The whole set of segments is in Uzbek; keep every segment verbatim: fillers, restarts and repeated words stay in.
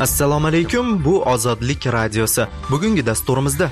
Assalomu alaykum, bu Ozodlik radiosi. Bugungi dasturimizda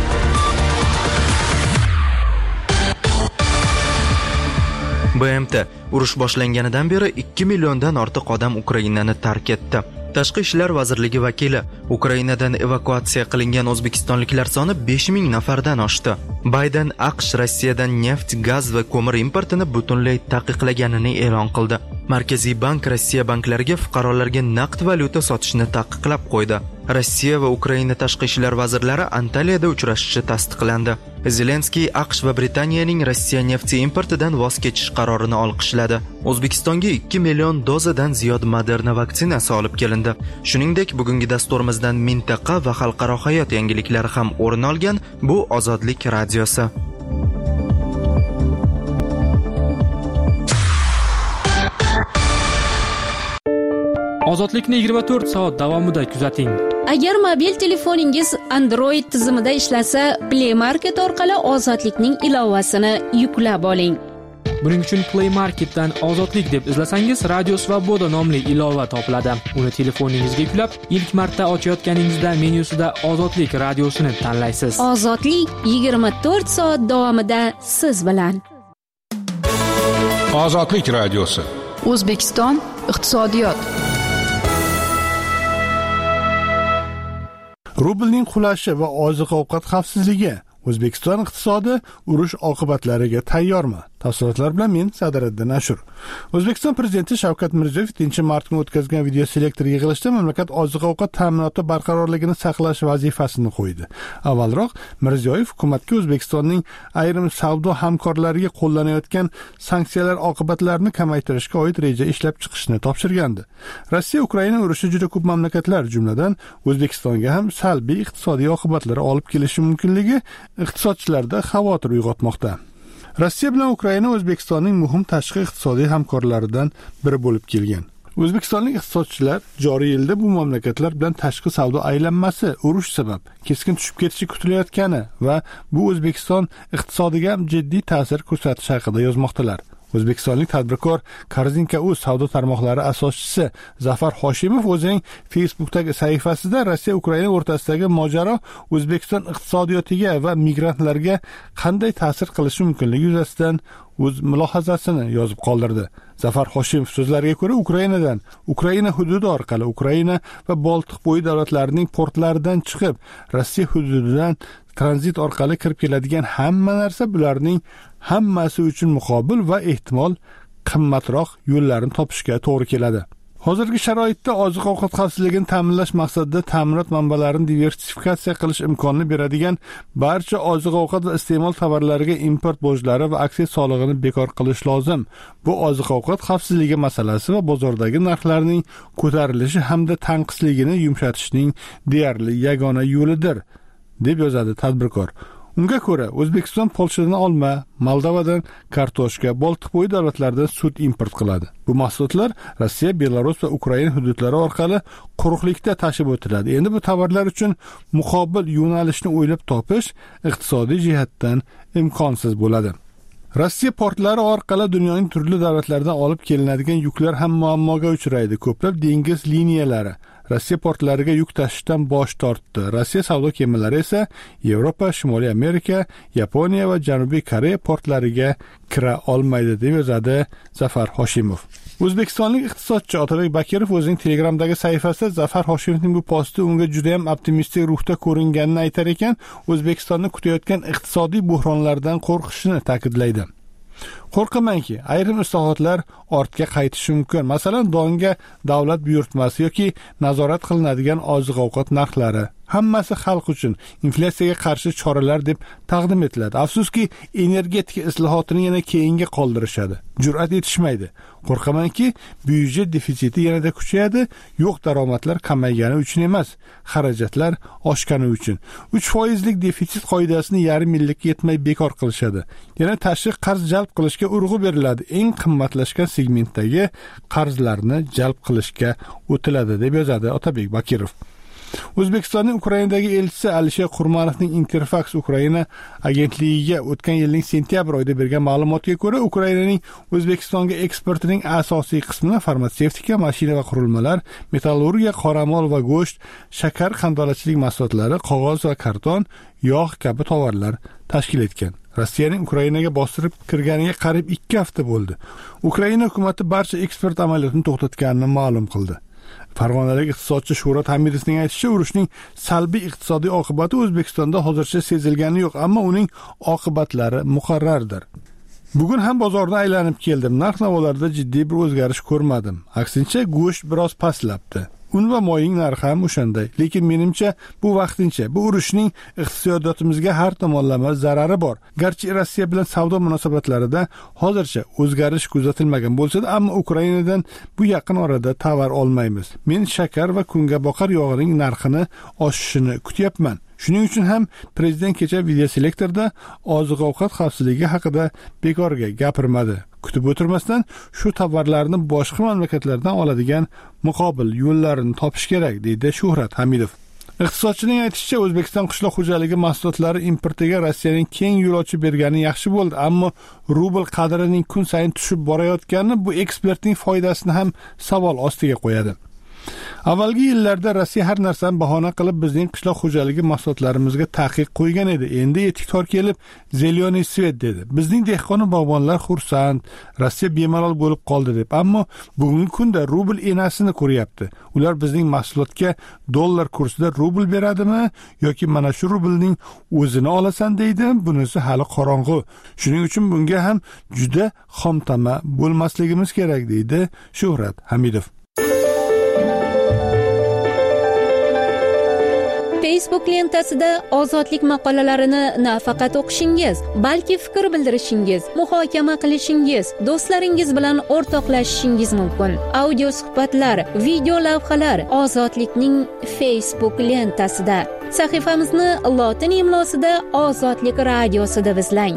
B M T urush boshlanganidan beri ikki milliondan ortiq odam Ukrainani tark etdi. Tashqi ishlar vazirligi vakili Ukrainadan evakuatsiya qilingan o'zbekistonliklar soni besh ming nafardan oshdi. Bayden AQSh Rossiyadan neft, gaz va ko'mir importini butunlay taqiqlaganini e'lon qildi. Markaziy bank Rossiya banklariga fuqarolarga naqd valyuta sotishni taqiqlab qo'ydi. Rossiya va Ukraina tashqi ishlar vazirlari Antaliyada uchrashishi tasdiqlandi. Zelenskiy AQSh va Britaniyaning Rossiya nefti importidan voz kechish qarorini olqishladi. O'zbekistonga ikki million dozadan ziyod Moderna vaksinasi olib kelindi. Shuningdek, bugungi dasturimizdan mintaqa va xalqaro hayot yangiliklari ham o'rin olgan bu Ozodlik radiosi. Ozodlikni yigirma to'rt soat davomida kuzating. Agar mobil telefoningiz Android tizimida ishlasa, Play Market orqali Ozodlikning ilovasini yuklab oling. Buning uchun Play Marketdan Ozodlik deb izlasangiz, Radio Svoboda nomli ilova topiladi. Uni telefoningizga yuklab, ilk marta ochayotganingizda menyusida Ozodlik radiosini tanlaysiz. Ozodlik yigirma to'rt soat davomida siz bilan. Ozodlik radiosi. O'zbekiston iqtisodiyot. Rublning qulashi va oziq-ovqat xavfsizligi. O'zbekiston iqtisodi urush oqibatlariga tayyormi? Tafsilotlar bilan men Sadiriddin Ashur. O'zbekiston prezidenti Shavkat Mirziyoyev ikkinchi mart kuni o'tkazgan video selektor yig'ilishida mamlakat oziq-ovqat ta'minoti barqarorligini saqlash vazifasini qo'ydi. Avvalroq Mirziyoyev hukumatga O'zbekistonning ayrim savdo hamkorlariga qo'llanayotgan sanksiyalar oqibatlarini kamaytirishga oid reja ishlab chiqishni topshirgandi. Rossiya Ukraina urushi juda ko'p mamlakatlar, jumladan O'zbekistonga ham salbiy iqtisodiy oqibatlar olib kelishi mumkinligi iqtisodchilarda xavotir uyg'otmoqda. Rossiya bilan Ukraina O'zbekistonning muhim tashqi iqtisodiy hamkorlaridan biri bo'lib kelgan. O'zbekistonlik iqtisodchilar joriy yilda bu mamlakatlar bilan tashqi savdo aylanmasi urush sabab keskin tushib ketishi kutilayotgani va bu O'zbekiston iqtisodiga ham jiddiy ta'sir ko'rsatishi haqida yozmoqdalar. O'zbekistonlik tadbirkor Korzinka.uz savdo tarmoqlari asoschisi Zafar Hoshimov o'zining Facebook'dagi sahifasida Rossiya Ukraina o'rtasidagi mojaro O'zbekiston iqtisodiyotiga va migrantlarga qanday ta'sir qilishi mumkinligi yuzasidan o'z mulohazasini yozib qoldirdi. Zafar Hoshimov so'zlariga ko'ra, Ukrainadan, Ukraina hududi orqali Ukraina va Boltiqbo'yi davlatlarining portlaridan chiqib, Rossiya hududidan tranzit orqali kirib keladigan hamma narsa bularning hammasi uchun muqobil va ehtimol qimmatroq yo'llarni topishga to'g'ri keladi. Hozirgi sharoitda oziq-ovqat xavfsizligini ta'minlash maqsadida ta'minot manbalarini diversifikatsiya qilish imkonini beradigan barcha oziq-ovqat va iste'mol tovarlariga import bojlari va aksiya solig'ini bekor qilish lozim. Bu oziq-ovqat xavfsizligi masalasi va bozordagi narxlarning ko'tarilishi hamda tanqisligini yumshatishning deyarli yagona yo'lidir, deb yozadi tadbirkor. Unga ko'ra, O'zbekiston Polshadan olma, Moldovadan kartoshka, Boltiqbo'yi davlatlaridan sut import qiladi. Bu mahsulotlar Rossiya, Belarus va Ukraina hududlari orqali quruqlikda tashib o'tiladi. Endi bu tovarlar uchun muqobil yo'nalishni o'ylab topish iqtisodiy jihatdan imkonsiz bo'ladi. Rossiya portlari orqali dunyoning turli davlatlaridan olib kelinadigan yuklar ham muammoga uchraydi. Ko'plab dengiz liniyalari Rossiya portlariga yuk tashishdan bosh tortdi. Rossiya savdo kemalari esa Yevropa, Shimoliy Amerika, Yaponiya va Janubiy Koreya portlariga kira olmaydi, deb yozadi Zafar Hoshimov. O'zbekistonlik iqtisodchi Otabek Bakirov o'zining Telegramdagi sahifasida Zafar Hoshimovning bu posti unga juda ham optimistik ruhda ko'ringanini aytar ekan, O'zbekistonni kutayotgan iqtisodiy buhronlardan qo'rqishini ta'kidlaydi. Qo'rqamanki, ayrim islohotlar ortga qaytishi mumkin. Masalan, donga davlat buyurtmasi yoki nazorat qilinadigan oziq-ovqat narxlari. Hammasi xalq uchun inflyatsiyaga qarshi choralar deb taqdim etiladi. Afsuski, energetika islohotini yana keyinga qoldirishadi. Jur'at etishmaydi. Qo'rqamanki, byudjet defitsiti yanada kuchayadi, yo'q daromadlar kamaygani uchun emas, xarajatlar oshgani uchun. uch foizlik defitsit qoidasini yarim yillikka yetmay bekor qilishadi. Yana tashqi qarz jalb qilishga urg'u beriladi. Eng qimmatlashgan segmentdagi qarzlarni jalb qilishga o'tiladi, deb yozadi Otabek Bakirov. O'zbekistonning Ukrainadagi elchisi Alisher Qurmanovning Interfax Ukraina agentligiga o'tgan yilning sentyabr oyida bergan ma'lumotga ko'ra, Ukrainaning O'zbekistonga eksportining asosiy qismini farmatsevtika, mashina va qurilmalar, metallurgiya, qoramol va go'sht, shakar, qandolatchilik mahsulotlari, qog'oz va karton, yog' kabi tovarlar tashkil etgan. Rossiyaning Ukrainaga bostirib kirganiga qariyb ikki hafta bo'ldi. Ukraina hukumatı barcha eksport amaliyotini to'xtatganini ma'lum qildi. Farg'onalik iqtisodchi Shuhrat Hamidovning aytishicha, urushning salbiy iqtisodiy oqibati O'zbekistonda hozircha sezilgani yo'q, ammo uning oqibatlari muqarrardir. Bugun ham bozorda aylanib keldim. Narx-navolarda jiddiy bir o'zgarish ko'rmadim. Aksincha, go'sht biroz pastlabdi. Un va moyning narxi ham o'shanday. Lekin menimcha bu vaqtincha. Bu urushning iqtisodiyotimizga har tomonlama zarari bor. Garchi Rossiya bilan savdo munosabatlarida hozircha o'zgarish kuzatilmagan bo'lsa-da, ammo Ukrainadan bu yaqin orada tovar olmaymiz. Men shakar va kungaboqar yog'ining narxini oshishini kutyapman. Shuning uchun ham prezident kecha videoselektorda oziq-ovqat xavfsizligi haqida bekorga gapirmadi. Kutib o'tirmasdan shu tovarlarni boshqa mamlakatlardan oladigan muqobil yo'llarini topish kerak, deydi Shuhrat Hamidov. Iqtisodchining aytishicha, O'zbekiston qishloq xo'jaligi mahsulotlari importiga Rossiyaning keng yo'l ochib bergani yaxshi bo'ldi, ammo rubl qadrining kun sayin tushib borayotgani bu ekspertning foydasini ham savol ostiga qo'yadi. Avvalgi yillarda Rossiya har narsani bahona qilib bizning qishloq xo'jaligi mahsulotlarimizga taqiq qo'ygan edi. Endi etiktor kelib "Zeleniy svet" dedi. Bizning dehqon va bog'bonlar xursand, Rossiya bemalol bo'lib qoldi deb. Ammo bugungi kunda rubl enasini ko'ryapti. Ular bizning mahsulotga dollar kursida rubl beradimi yoki mana shu rublning o'zini olasan deydi? Bunisi hali qorong'u. Shuning uchun bunga ham juda xomtama bo'lmasligimiz kerak, deydi Shuhrat Hamidov. Facebook lentasida ozodlik maqolalarini nafaqat o'qishingiz, balki fikr bildirishingiz, muhokama qilishingiz, do'stlaringiz bilan o'rtoqlashishingiz mumkin. Audio suhbatlar, video lavhalar Ozodlikning Facebook lentasida. Sahifamizni lotin imlosida Ozodlik radiosida deb izlang.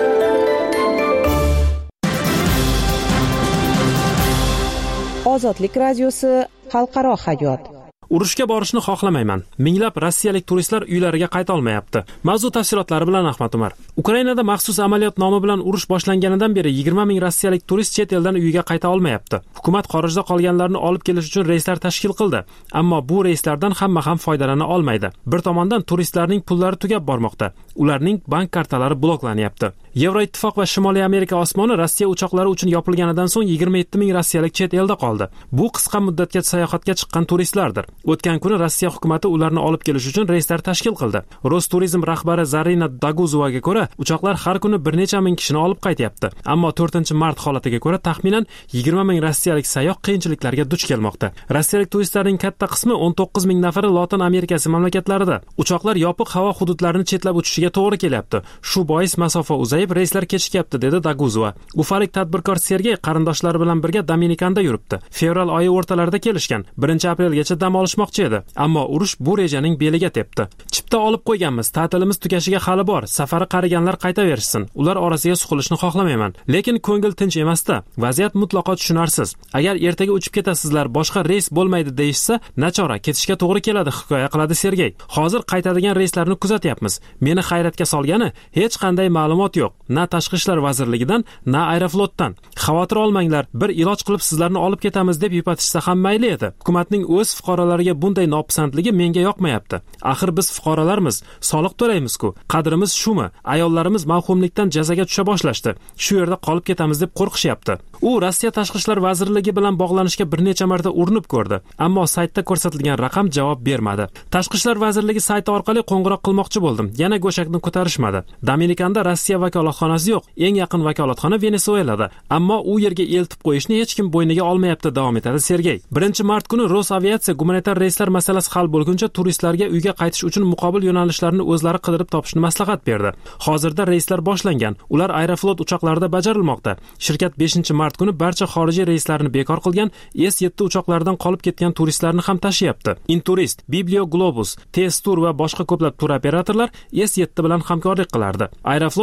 Ozodlik radiosi xalqaro hayot. Urushga borishni xohlamayman. Minglab rossiyalik turistlar uylariga qayta olmayapti. Mavzu tafsilotlari bilan Ahmad Umar. Ukrainada maxsus amaliyot nomi bilan urush boshlanganidan beri yigirma ming rossiyalik turist chet eldan uyiga qayta olmayapti. Hukumat xorijda qolganlarni olib kelish uchun reyslar tashkil qildi, ammo bu reyslardan hamma ham foydalana olmaydi. Bir tomondan turistlarning pullari tugab bormoqda. Ularning bank kartalari bloklanyapti. Yevroittifoq va Shimoliy Amerika osmoni Rossiya uchoqlari uchun yopilganidan so'ng yigirma yetti ming rossiyalik chet elda qoldi. Bu qisqa muddatga sayohatga chiqqan turistlardir. O'tgan kuni Rossiya hukumatı ularni olib kelish uchun reyslar tashkil qildi. Rosturizm rahbari Zarina Daguzovaga ko'ra, uchoqlar har kuni bir necha ming kishini olib qaytyapti. Ammo to'rtinchi mart holatiga ko'ra taxminan yigirma ming rossiyalik sayyoh qiyinchiliklarga duch kelmoqda. Rossiyalik turistlarning katta qismi o'n to'qqiz ming nafari Lotin Amerikasi mamlakatlarida. Uchoqlar yopiq havo hududlarini chetlab uchishiga to'g'ri kelyapti. Shu bois masofa uzayib, reyslar kechikyapti, dedi Daguzova. Ufalik tadbirkor Sergey qarindoshlari bilan birga Dominikanda yuribdi. Fevral oyi o'rtalarida kelishgan. birinchi aprelgacha dam olishmoqchi edi. Ammo urush bu rejaning beliga tepdi. Chipta olib qo'yganmiz, ta'tilimiz tugashiga hali bor. Safari qariganlar qaytaverishsin. Ular orasiga suqilishni xohlamayman. Lekin ko'ngil tinch emasda. Vaziyat mutlaqo tushunarsiz. Agar ertaga uchib ketasizlar, boshqa reys bo'lmaydi deyishsa, nachora ketishga to'g'ri keladi, hikoya qiladi Sergey. Hozir qaytadigan reyslarni kuzatyapmiz. Meni hayratga solgani, hech qanday ma'lumot yo'q. Na tashqi ishlar vazirligidan, na Aeroflotdan. Xavotir olmanglar, bir iloj qilib sizlarni olib ketamiz deb yupatishsa ham mayli edi. Hukumatning o'z fuqarolariga bunday nopisandligi menga yoqmayapti. Axir biz fuqarolarmiz, soliq to'laymiz-ku. Qadrimiz shumi? Ayollarimiz mavhumlikdan jazoga tusha boshlashdi. Shu yerda qolib ketamiz deb qo'rqishyapti. U Rossiya tashqi ishlar vazirligi bilan bog'lanishga bir necha marta urinib ko'rdi, ammo saytda ko'rsatilgan raqam javob bermadi. Tashqi ishlar vazirligi sayti orqali qo'ng'iroq qilmoqchi bo'ldim. Yana go'shakni ko'tarishmadi. Dominikanda Rossiya vakolatxonasi yo'q. Eng yaqin vakolatxona Venesuelada. Ammo u yerga eltib qo'yishni hech kim bo'yniga olmayapti, davom etadi Sergey. birinchi mart kuni Rosaviatsiya gumanitar reyslar masalasi hal bo'lguncha turistlarga uyga qaytish uchun muqobil yo'nalishlarni o'zlari qidirib topishni maslahat berdi. Hozirda reyslar boshlangan. Ular Aeroflot uchoqlarida bajarilmoqda. Shirkat beshinchi mart kuni barcha xorijiy reyslarni bekor qilgan, S yetti uchoqlaridan qolib ketgan turistlarni ham tashyapti. Inturist, Biblio Globus, T S Tour va boshqa ko'plab tur operatorlar S yetti bilan hamkorlik qilardi. Aeroflot hozirda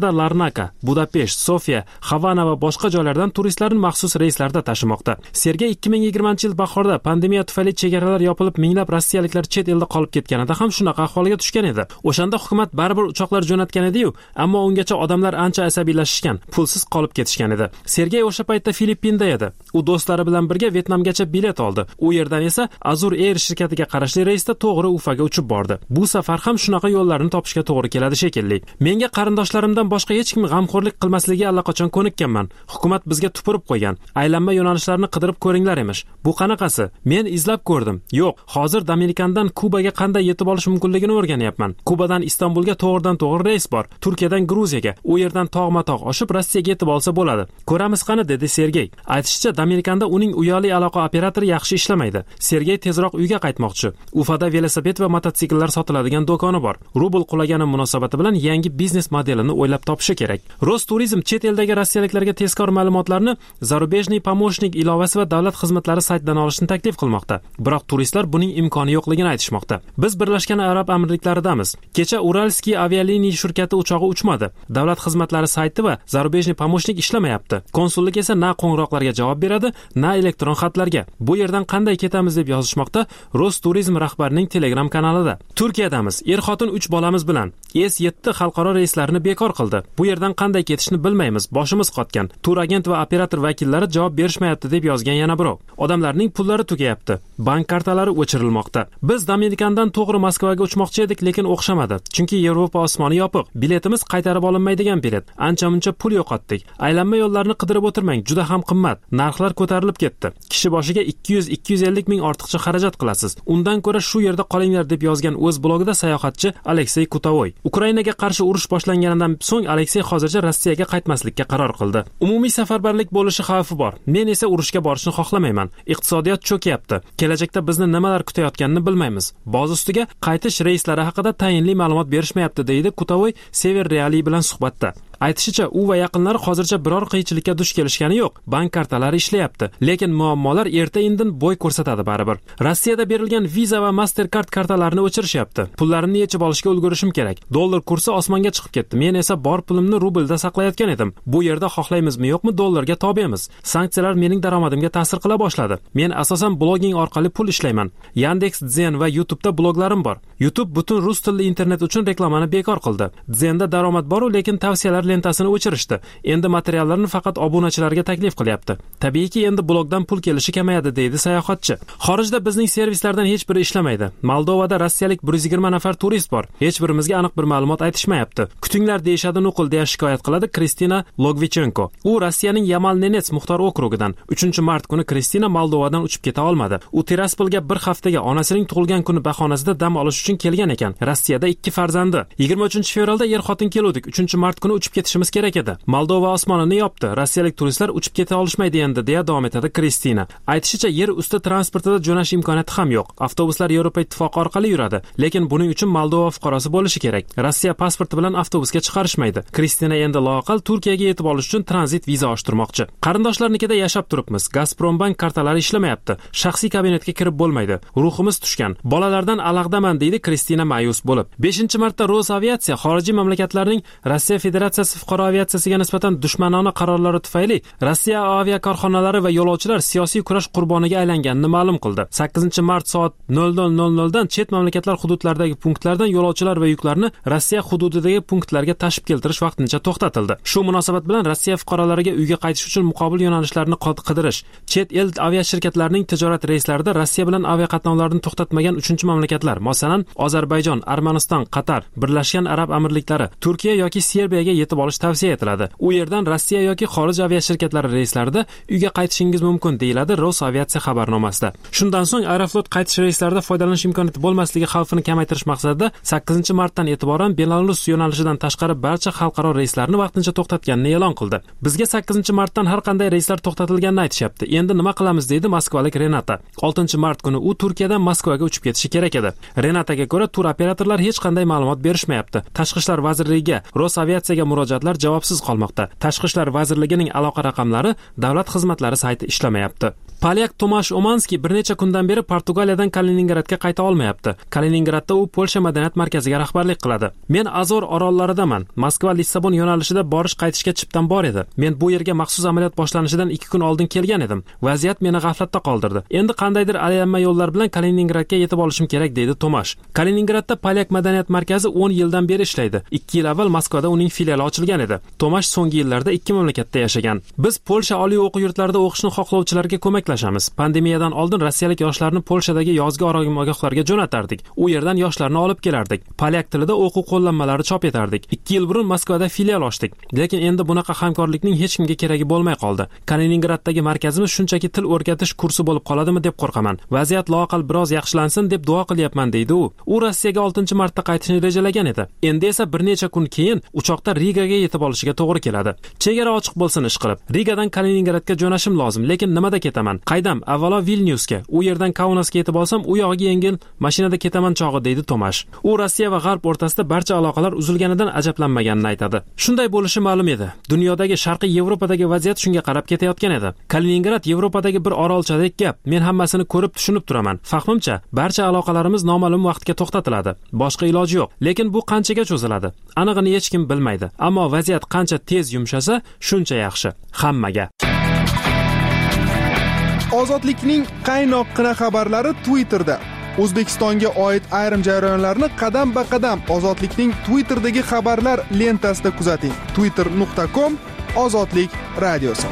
Larnaka, Budapesht, Sofiya, Havana va boshqa joylardan turistlarni maxsus reyslarda tashimoqda. Sergey ikki ming yigirmanchi yil bahorida pandemiya tufayli chegaralar yopilib, minglab rossiyaliklar chet elda qolib ketganida ham shunaqa ahvolga tushgan edi. O'shanda hukumat baribir uchoqlar jo'natgan edi-yu, ammo ungacha odamlar ancha asabiylashishgan, pulsiz qolib ketishgan edi. Sergey o'sha paytda Filippinda edi. U do'stlari bilan birga Vyetnamgacha bilet oldi. U yerdan esa Azur Air shirkatiga qarashli reysda to'g'ri Ufaga uchib bordi. Bu safar ham shunaqa yo'llarni topishga to'g'ri keladi shekilli. Menga qarindoshlarimdan boshqa hech kim g'amxo'rlik qilmasligiga allaqachon ko'nikkanman. Hukumat bizga tupurib qo'ygan. Aylanma yo'nalishlarni qidirib ko'ringlar emish. Bu qanaqasi? Men izlab ko'rdim. Yo'q, hozir Dominikandan Kubaga qanday yetib olish mumkinligini o'rganyapman. Kubadan Istanbulga to'g'ridan-to'g'ri reys bor. Turkiyadan Gruziyaga, u yerdan tog'ma-tog' oshib Rossiyaga yetib olsa bo'ladi. Ko'ramiz qani, dedi Sergey. Aytishicha, Dominikanda uning uyali aloqa operatori yaxshi ishlamaydi. Sergey tezroq uyga qaytmoqchi. Ufada velosiped va mototsikllar sotiladigan do'koni bor. Rubl qulagani munosabati bilan yangi biznes modelini o'ylab topishi kerak. Rosturizm chet eldagi rossiyaliklarga tezkor ma'lumotlarni Zarubejniy pomochnik ilovasi va davlat xizmatlari saytidan olishni taklif qilmoqda. Biroq turistlar buning imkoni yo'qligini aytishmoqda. Biz Birlashgan Arab Amirliklaridamiz. Kecha Uralskiy avialiniya shirkati uchog'i uchmadi. Davlat xizmatlari sayti va Zarubejniy pomochnik ishlamayapti. Konsullik esa na qo'ng'iroqlarga javob beradi, na elektron xatlarga. Bu yerdan qanday ketamiz deb yozishmoqda Rosturizm rahbarining Telegram kanalida. Turkiyadamiz. Er-xotin uch bolamiz bilan S yetti xalqaro reyslarini bekor qildi. Bu yerdan qanday ketishni bilmaymiz, boshimiz qotgan. Tur agent va operator vakillari javob berishmayapti deb yozgan yana birov. Odamlarning pullari tugayapti. Bank kartalari o'chirilmoqda. Biz Dominikandan to'g'ri Moskvaga uchmoqchi edik, lekin o'xshamadi. Chunki Yevropa osmoni yopiq. Biletimiz qaytarib olinmaydigan bilet. Ancha-muncha pul yo'qotdik. Aylanma yo'llarni qidirib o'tirmang, juda ham qimmat. Narxlar ko'tarilib ketdi. Kishi boshiga ikki yuz ikki yuz ellik ming ortiqcha xarajat qilasiz. Undan ko'ra shu yerda qolinglar deb yozgan o'z blogida sayohatchi Aleksey Kutavoy. Ukrainaga qarshi urush boshlanganidan so'ng Aleksey hozircha Rossiyaga qaytmaslikka qaror qildi. Umumiy safarbarlik bo'lishi xavfi bor. Men esa urushga borishni xohlamayman. Iqtisodiyot cho'kyapti. Kelajakda bizni nimalar kutayotganini bilmaymiz. Boz ustiga qaytish reyslari haqida tayinli ma'lumot berishmayapti, deydi Kutavoy Sever Reali bilan suhbatda. Aytishicha, u va yaqinlari hozircha biror qiyinchilikka duch kelishgani yo'q. Bank kartalari ishlayapti, lekin muammolar erta-indin bo'y ko'rsatadi baribir. Rossiyada berilgan Visa va Mastercard kartalarini o'chirishyapti. Pullarimni yechib olishga ulgurishim kerak. Dollar kursi osmonga chiqib ketdi. Men esa bor pulimni rublda saqlayotgan edim. Bu yerda xohlaymizmi yo'qmi dollarga tobemiz. Sanksiyalar mening daromadimga ta'sir qila boshladi. Men asosan blogging orqali pul ishlayman. Yandex, Zen va YouTube'da bloglarim bor. YouTube butun rus tilli internet uchun reklamani bekor qildi. Zenda daromad bor, lekin tavsiyalar lentasini o'chirishdi. Endi materiallarni faqat obunachilarga taklif qilyapti. Tabiiyki endi blogdan pul kelishi kamayadi, deydi sayohatchi. Xorijda bizning servislardan hech biri ishlamaydi. Moldovada rossiyalik bir yuz yigirma nafar turist bor. Hech birimizga aniq bir ma'lumot aytishmayapti. Kutinglar deyishadi nuqul, deya shikoyat qiladi Kristina Logvichenko. U Rossiyaning Yamal-Nenets muxtor okrugidan. uchinchi mart kuni Kristina Moldovadan uchib keta olmadi. U Tiraspolga bir haftaga onasining tug'ilgan kuni bahonasida dam olish uchun kelgan ekan. Rossiyada ikki farzandi. yigirma uchinchi fevralda er-xotin keluvdik. uchinchi mart kuni uchib ketishimiz kerak edi. Moldova osmonini yopdi. Rossiyalik turistlar uchib keta olishmaydi endi, deya davom etadi Kristina. Aytishicha, yer usti transportida jo'nash imkoniyati ham yo'q. Avtobuslar Yevropa ittifoqi orqali yuradi, lekin buning uchun Moldova fuqarosi bo'lishi kerak. Rossiya pasporti bilan avtobusga chiqarishmaydi. Kristina endi loaqal Turkiyaga yetib olish uchun tranzit viza ochtirmoqchi. Qarindoshlarnikida yashab turibmiz. Gazprombank kartalari ishlamayapti. Shaxsiy kabinetga kirib bo'lmaydi. Ruhimiz tushgan. Bolalardan alag'daman, deydi Kristina ma'yus bo'lib. beshinchi martda Rosaviatsiya xorijiy mamlakatlarning Rossiya Federatsiyasi fuqaro aviatsiyasiga nisbatan dushmanona qarorlari tufayli Rossiya aviakorxonalari va yo'lovchilar siyosiy kurash qurboniga aylanganini ma'lum qildi. sakkizinchi mart soat nol nol nol nol dan chet mamlakatlar hududlaridagi punktlardan yo'lovchilar va yuklarni Rossiya hududidagi punktlarga tashib keltirish vaqtincha to'xtatildi. Shu munosabat bilan Rossiya fuqarolariga uyga qaytish uchun muqobil yo'nalishlarni qidirish, chet el aviashirkatlarining tijorat reyslarida Rossiya bilan aviaqatnovlarni to'xtatmagan uchinchi mamlakatlar, masalan, Ozarbayjon, Armaniston, Qatar, Birlashgan Arab Amirliklari, Turkiya yoki Serbiyaga yetib olish tavsiya etiladi. U yerdan Rossiya yoki xorij aviashirkatlari reyslarida uyga qaytishingiz mumkin, deyiladi Rosaviatsiya xabarnomasida. Shundan so'ng Aeroflot qaytish reyslarida foydalanish imkoniyati bo'lmasligi xavfini kamaytirish maqsadida sakkizinchi martdan e'tiboran Belarus yo'nalishidan tashqari barcha xalqaro reyslarni vaqtincha to'xtatganini e'lon qildi. Bizga sakkizinchi martdan har qanday reyslar to'xtatilganini aytishyapti. Endi nima qilamiz, deydi moskvalik Renata. oltinchi mart kuni u Turkiyadan Moskvaga uchib ketishi kerak edi. Renataga ko'ra tur operatorlar hech qanday ma'lumot berishmayapti. Tashqi ishlar vazirligiga, Rosaviatsiyaga murojaatlar javobsiz qolmoqda. Tashqi ishlar vazirligining aloqa raqamlari davlat xizmatlari sayti ishlamayapti. Polyak Tomash Omanski bir necha kundan beri Portugaliyadan Kaliningradga qayta olmayapti. Kaliningradda u Polsha madaniyat markaziga rahbarlik qiladi. Men Azor orollaridaman. Moskva Lissabon yo'nalishida borish qaytishga chiptam bor edi. Men bu yerga maxsus amaliyot boshlanishidan ikki kun oldin kelgan edim. Vaziyat meni g'aflatda qoldirdi. Endi qandaydir aylanma yo'llar bilan Kaliningradga yetib olishim kerak, deydi Tomash. Kaliningradda Polyak madaniyat markazi o'n yildan beri ishlaydi. ikki yil avval Moskvada uning filiali ochilgan edi. Tomash so'nggi yillarda ikki mamlakatda yashagan. Biz Polsha oliy o'quv yurtlarida o'qishni xohlovchilarga ko'maklashamiz. Pandemiyadan oldin rossiyalik yoshlarni Polshadagi yozgi oromgohlarga jo'natardik. U yerdan yoshlarni olib kelardik. Polyak tilida o'quv qo'llanmalari chop etardik. ikki yil burun Moskvada filial ochdik. Lekin endi bunaqa hamkorlikning hech kimga keragi bo'lmay qoldi. Kaliningraddagi markazimiz shunchaki til o'rgatish kursi bo'lib qoladimi deb qo'rqaman. Vaziyat loaqal biroz yaxshilansin deb duo qilyapman, deydi u. U Rossiyaga oltinchi marta qaytishni rejalagan edi. Endi esa bir necha kun keyin uchoqda Rigaga yetib olishiga to'g'ri keladi. Chegara ochiq bo'lsin ish qilib. Rigadan Kaliningradga jo'nashim lozim, lekin nimada ketaman? Qaydam? Avvalo Vilnyusga, u yerdan Kaunasga yetib olsam, u yog'iga yengil mashinada ketaman chog'i, deydi Tomash. U Rossiya va G'arb o'rtasida barcha aloqalar uzilganidan ajablanmaganini aytadi. Shunday bo'lishi ma'lum edi. Dunyodagi Sharqiy Yevropadagi vaziyat shunga qarab ketayotgan edi. Kaliningrad Yevropadagi bir orolchadek gap. Men hammasini ko'rib tushunib turaman. Fahmimcha, barcha aloqalarimiz noma'lum vaqtga to'xtatiladi. Boshqa iloji yo'q. Lekin bu qanchaga cho'ziladi? Anig'ini hech kim bilmaydi. Ammo vaziyat qancha tez yumshasa, shuncha yaxshi. Hammaga. Ozodlikning qaynoqqina xabarlari Twitterda. O'zbekistonga oid ayrim jarayonlarni qadam-ba-qadam Ozodlikning Twitterdagi xabarlar lentasida kuzating. twitter nuqta com Ozodlik radiosi.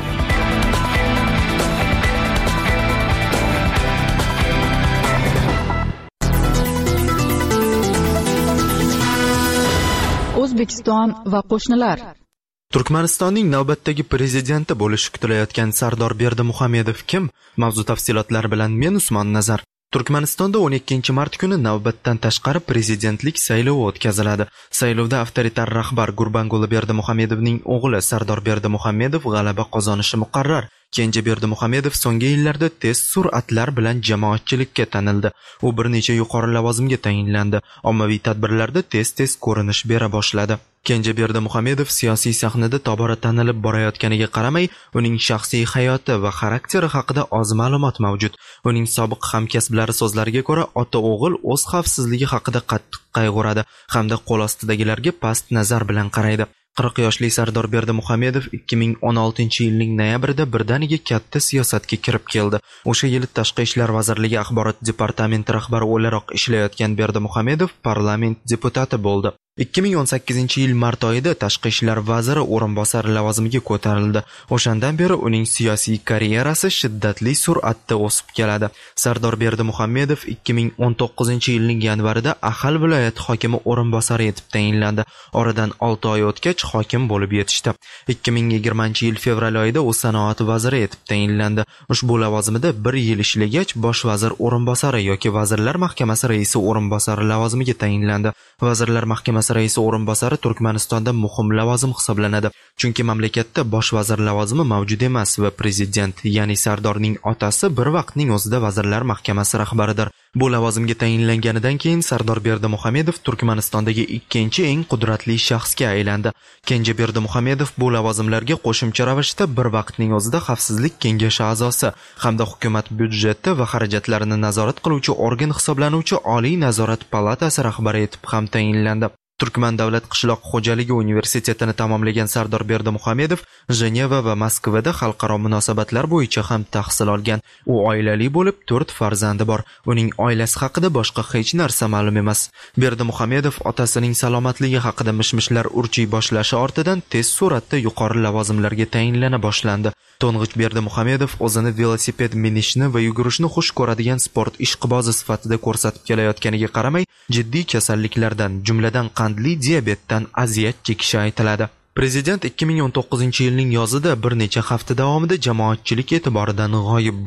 O'zbekiston va qo'shnilar. Turkmanistonning navbatdagi prezidenti bo'lishi kutilayotgan Sardor Berdimuhamedov kim? Mavzu tafsilotlari bilan men Usmon Nazar. Turkmanistonda o'n ikkinchi mart kuni navbatdan tashqari prezidentlik saylovi o'tkaziladi. Saylovda avtoritar rahbar Gurbanguli Berdimuhamedovning o'g'li Sardor Berdimuhamedov g'alaba qozonishi muqarrar. Kenja Berdimuhamedov so'nggi yillarda tez sur'atlar bilan jamoatchilikka tanildi. U bir necha yuqori lavozimga tayinlandi. Ommaviy tadbirlarda tez-tez ko'rinish bera boshladi. Kenja Berdimuhamedov siyosiy sahnada tobora tanilib borayotganiga qaramay, uning shaxsiy hayoti va xarakteri haqida oz ma'lumot mavjud. Uning sobiq hamkasblari so'zlariga ko'ra, ota-o'g'il o'z xavfsizligi haqida qattiq qayg'uradi hamda qo'l ostidagilarga past nazar bilan qaraydi. qirq yoshli Sardor Berdimuhamedov ikki ming o'n oltinchi yilning noyabrida birdaniga katta siyosatga kirib keldi. O'sha yili Tashqi ishlar vazirligi axborot departamenti rahbari o'laroq ishlayotgan Berdimuhamedov parlament deputati bo'ldi. ikki ming o'n sakkizinchi yil mart oyida Tashqi ishlar vaziri o'rinbosari lavozimiga ko'tarildi. O'shandan beri uning siyosiy karyerasi shiddatli sur'atda o'sib keladi. Sardor Berdimuhamedov ikki ming o'n to'qqizinchi yilning yanvarida Axal viloyati hokimi o'rinbosari etib tayinlandi. Oradan olti oy o'tgach hokim bo'lib yetishdi. ikki ming yigirmanchi yil fevral oyida u sanoat vaziri etib tayinlandi. Ushbu lavozimida bir yil ishlagach bosh vazir o'rinbosari yoki vazirlar mahkamasi raisi o'rinbosari lavozimiga tayinlandi. Vazirlar mahkamasi raisi o'rinbosari Turkmanistonda muhim lavozim hisoblanadi. Chunki mamlakatda bosh vazir lavozimi mavjud emas va prezident, ya'ni Sardorning otasi bir vaqtning o'zida vazirlar mahkamasi rahbaridir. Bu lavozimga tayinlanganidan keyin Sardor Berdimuhamedov Turkmanistondagi ikkinchi eng qudratli shaxsga aylandi. Kenja Berdimuhamedov bu lavozimlarga qo'shimcha ravishda bir vaqtning o'zida Xavfsizlik kengashi a'zosi hamda hukumat byudjeti va xarajatlarini nazorat qiluvchi organ hisoblanuvchi Oliy nazorat palatasi rahbari etib ham tayinlandi. Turkman davlat qishloq xo'jaligi universitetini tamomlagan Sardor Berdimuhamedov Jeneva va Moskvada xalqaro munosabatlar bo'yicha ham tahsil olgan. U oilali bo'lib, to'rt farzandi bor. Uning oilasi haqida boshqa hech narsa ma'lum emas. Berdimuhamedov otasining salomatligi haqida mishmishlar urchiy boshlashi ortidan tez suratda yuqori lavozimlarga tayinlana boshlandi. To'ng'ich Berdimuhamedov o'zini velosiped minishni va yugurishni xush ko'radigan sport ishqibozi sifatida ko'rsatib kelayotganiga qaramay, jiddiy kasalliklardan, jumladan qandli diabetdan aziyat chekishi aytiladi. Prezident ikki ming o'n to'qqizinchi yilning yozida bir necha hafta davomida jamoatchilik e'tiboridan g'oyib bo'ldi.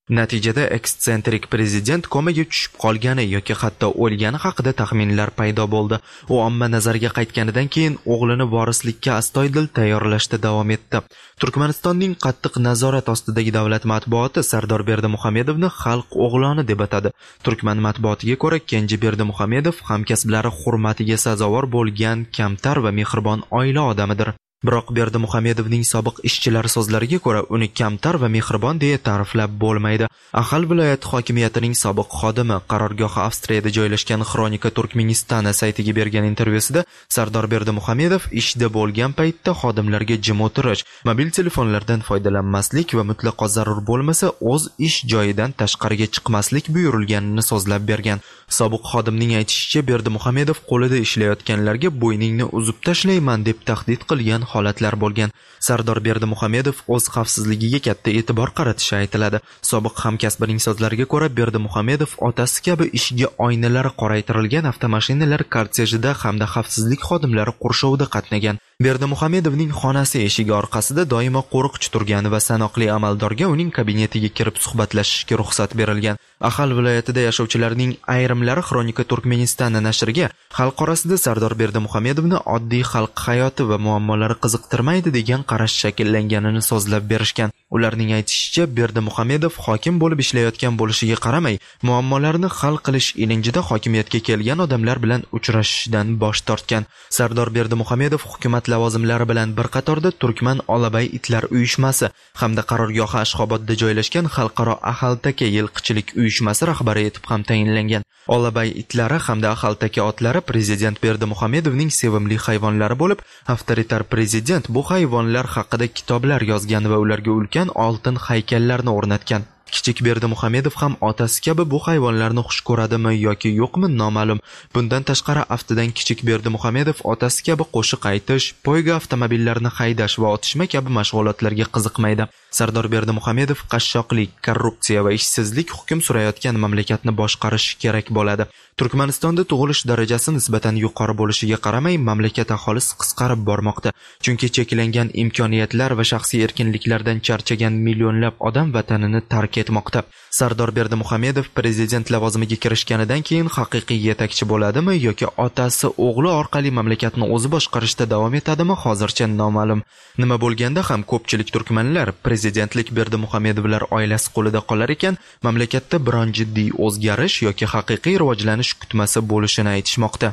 Natijada ekstsentrik prezident komaga tushib qolgani yoki hatto o'lgani haqida taxminlar paydo bo'ldi. U omma nazariga qaytganidan keyin o'g'lini vorislikka astoydil tayyorlashda davom etdi. Turkmanistonning qattiq nazorat ostidagi davlat matbuoti Sardor Berdimuhamedovni xalq o'g'loni deb atadi. Turkman matbuotiga ko'ra, Kenji Berdimuhamedov hamkasblari hurmatiga sazovor bo'lgan kamtar va mehribon oila odamidir. Biroq Berdimuhamedovning sobiq ishchilari so'zlariga ko'ra, uni kamtar va mehribon deya ta'riflab bo'lmaydi. Ahal viloyati hokimiyatining sobiq xodimi qarorgohi Avstriyada joylashgan Xronika Turkmenistana saytiga bergan intervyusida Sardor Berdimuhamedov ishda bo'lgan paytda xodimlarga jim o'tirish, mobil telefonlardan foydalanmaslik va mutlaqo zarur bo'lmasa o'z ish joyidan tashqariga chiqmaslik buyurilganini so'zlab bergan. Sobiq xodimning aytishicha, Berdimuhamedov qo'lida ishlayotganlarga bo'yningni uzib tashlayman deb tahdid qilgan holatlar bo'lgan. Sardor Berdimuhamedov o'z xavfsizligiga katta e'tibor qaratishi aytiladi. Sobiq hamkasbining so'zlariga ko'ra, Berdimuhamedov otasi kabi ishga oynalari qoraytirilgan avtomashinalar kortejida hamda xavfsizlik xodimlari qurshovida qatnagan. Berdimuhamedovning xonasi eshigi orqasida doimo qo'riqchi turgan va sanoqli amaldorga uning kabinetiga kirib suhbatlashishga ruxsat berilgan. Ahal viloyatida yashovchilarning ayrimlari Xronika Turkmenistana nashriga xalq orasida Sardor Berdimuhamedovni oddiy xalq hayoti va muammolari qiziqtirmaydi degan qarash shakllanganini so'zlab berishgan. Ularning aytishicha, Berdimuhamedov hokim bo'lib ishlayotgan bo'lishiga qaramay, muammolarni hal qilish ilinjida hokimiyatga kelgan odamlar bilan uchrashishdan bosh tortgan. Sardor Berdimuhamedov hukumat lavozimlari bilan bir qatorda Turkman Olabay itlar uyushmasi hamda qarorgohi Ashxobodda joylashgan xalqaro Ahaltaka yilqichilik uyushmasi rahbari etib ham tayinlangan. Olabay itlari hamda Ahaltaka otlari prezident Berdimuhamedovning sevimli hayvonlari bo'lib, avtoritar prezident bu hayvonlar haqida kitoblar yozgan va ularga ulkan oltin haykallarni o'rnatgan. Kichik Berdimuhamedov ham otasi kabi bu hayvonlarni xush ko'radimi yoki yo'qmi noma'lum. Bundan tashqari, aftidan kichik Berdimuhamedov otasi kabi qo'shiq aytish, poyga avtomobillarni haydash va otishma kabi mashg'ulotlarga qiziqmaydi. Sardor Berdimuhamedov qashshoqlik, korrupsiya va ishsizlik hukm surayotgan mamlakatni boshqarish kerak bo'ladi. Turkmanistonda tug'ilish darajasi nisbatan yuqori bo'lishiga qaramay, mamlakat aholisi qisqarib bormoqda. Chunki cheklangan imkoniyatlar va shaxsiy erkinliklardan charchagan millionlab odam vatanini tark etmoqda. Sardor Berdimuhamedov prezident lavozimiga kirishganidan keyin haqiqiy yetakchi bo'ladimi yoki otasi o'g'li orqali mamlakatni o'zi boshqarishda davom etadimi hozircha noma'lum. Nima bo'lganda ham ko'pchilik turkmanlar prezidentlik Berdimuhamedovlar oilasi qo'lida qolar ekan, mamlakatda biron jiddiy o'zgarish yoki haqiqiy rivojlanish kutmasi bo'lishini aytishmoqda.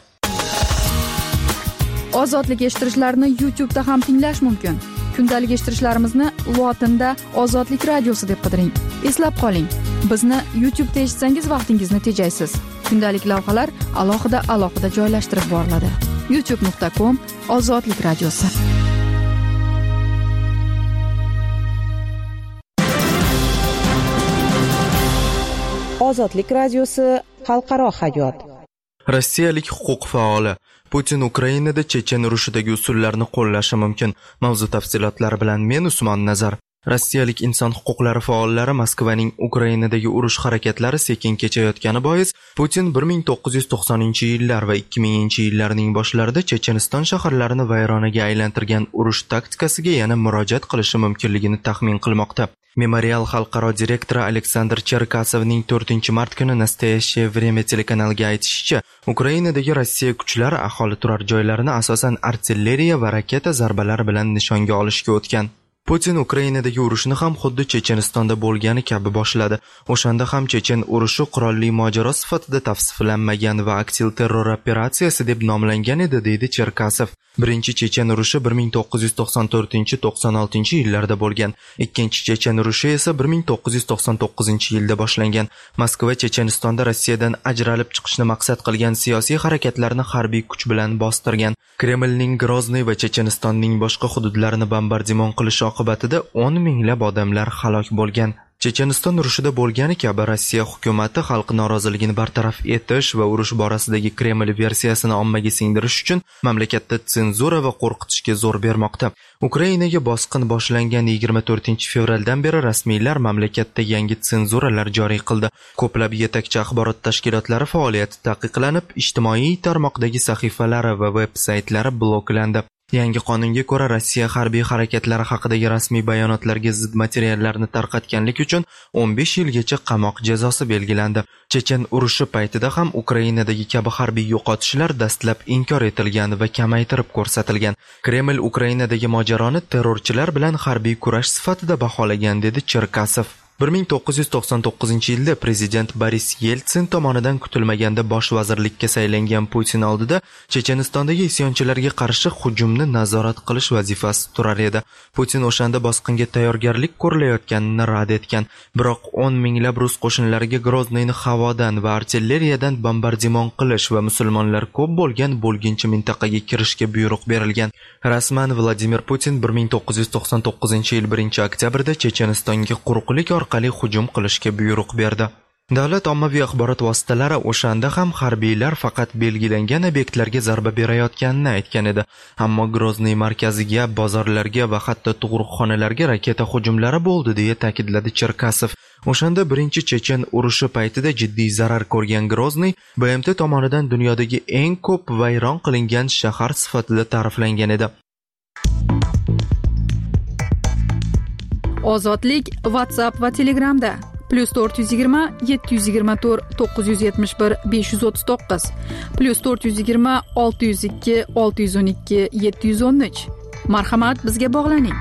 Ozodlik eshittirishlarni YouTube da ham tinglash mumkin. Kundalik eshittirishlarimizni lotinda Ozodlik radiosi deb qidiring. Eslab qoling, bizni YouTube da eshitsangiz vaqtingizni tejaysiz. Kundalik lavhalar alohida alohida joylashtirib boriladi. youtube nuqta com Ozodlik radiosi. Ozodlik radiosi xalqaro hayot. Rossiyalik huquq faoli Putin Ukrainada Chechen urushidagi usullarni qo'llashi mumkin. Mavzu tafsilotlari bilan men Usmon Nazar. Rossiyalik inson huquqlari faollari Moskvaning Ukrainadagi urush harakatlari sekin kechayotgani bois Putin bir ming to'qqiz yuz to'qsoninchi yillar va ikki minginchi yillarning boshlarida Checheniston shaharlarini vayronaga aylantirgan urush taktikasiga yana murojaat qilishi mumkinligini taxmin qilmoqda. Memorial xalqaro direktori Aleksandr Cherkasovning to'rtinchi mart kuni Nastoyashye Vremya telekanaliga aytishicha, Ukrainadagi Rossiya kuchlari aholi turar joylarini asosan artilleriya va raketa zarbalari bilan nishonga olishga o'tgan. Putin Ukrainadagi urushni ham xuddi Chechenistonda bo'lgani kabi boshladi. O'shanda ham Chechen urushi qurolli mojaro sifatida tavsiflanmagan va aktiv terror operatsiyasi deb nomlangan edi, deydi Cherkasov. Birinchi Chechen urushi bir ming to'qqiz yuz to'qson to'rtinchi to'qson oltinchi yillarda bo'lgan. Ikkinchi Chechen urushi esa bir ming to'qqiz yuz to'qson to'qqizinchi yilda boshlangan. Moskva Chechenistonda Rossiyadan ajralib chiqishni maqsad qilgan siyosiy harakatlarni harbiy kuch bilan bostirgan. Kremlning Grozny va Chechenistonning boshqa hududlarini bombardimon qilish oqibatida o'n minglab odamlar halok bo'lgan. Checheniston urushida bo'lgani kabi Rossiya hukumatı xalq noroziligini bartaraf etish va urush borasidagi Kreml versiyasini ommaga singdirish uchun mamlakatda senzura va qo'rqitishga zo'r bermoqda. Ukrainaga bosqin boshlangan yigirma to'rtinchi fevraldan beri rasmiylar mamlakatda yangi senzuralar joriy qildi. Ko'plab yetakchi axborot tashkilotlari faoliyati taqiqlanib, ijtimoiy tarmoqdagi sahifalari va veb-saytlari bloklandi. Yangi qonunga ko'ra Rossiya harbiy harakatlari haqidagi rasmiy bayonotlarga zid materiallarni tarqatganlik uchun o'n besh yilgacha qamoq jazosi belgilandi. Chechen urushi paytida ham Ukrainadagi kabi harbiy yo'qotishlar dastlab inkor etilgan va kamaytirib ko'rsatilgan. Kreml Ukrainadagi mojaroni terrorchilar bilan harbiy kurash sifatida baholagan, dedi Cherkasov. bir ming to'qqiz yuz to'qson to'qqizinchi yilda prezident Boris Yeltsin tomonidan kutilmaganda bosh vazirlikka saylangan Putin oldida Chechenistondagi isyonchilarga qarshi hujumni nazorat qilish vazifasi turar edi. Putin o'shanda bosqinga tayyorgarlik ko'rilayotganini rad etgan, biroq o'n minglab rus qo'shinlariga Grozniyni havodan va artilleriyadan bombardimon qilish va musulmonlar ko'p bo'lgan bo'lginchi mintaqaga kirishga buyruq berilgan. Rasman Vladimir Putin bir ming to'qqiz yuz to'qson to'qqizinchi yil birinchi oktyabrda Chechenistonga quruqlik orqali hujum qilishga buyruq berdi. Davlat ommaviy axborot vositalari o'shanda ham harbiylar faqat belgilangan obyektlarga zarba berayotganini aytgan edi. Ammo Grozniy markaziga, bozorlarga va hatto tug'ruqxonalarga raketa hujumlari bo'ldi, deya ta'kidladi Cherkasov. O'shanda birinchi Chechen urushi paytida jiddiy zarar ko'rgan Grozniy B M T tomonidan dunyodagi eng ko'p vayron qilingan shahar sifatida ta'riflangan edi. Ozodlik WhatsApp va Telegramda plus to'rt yuz yigirma yetti yuz yigirma to'rt to'qqiz yuz yetmish bir besh yuz o'ttiz to'qqiz plus to'rt yuz yigirma olti yuz ikki olti yuz o'n ikki yetti yuz o'n uch. Marhamat, bizga bog'laning.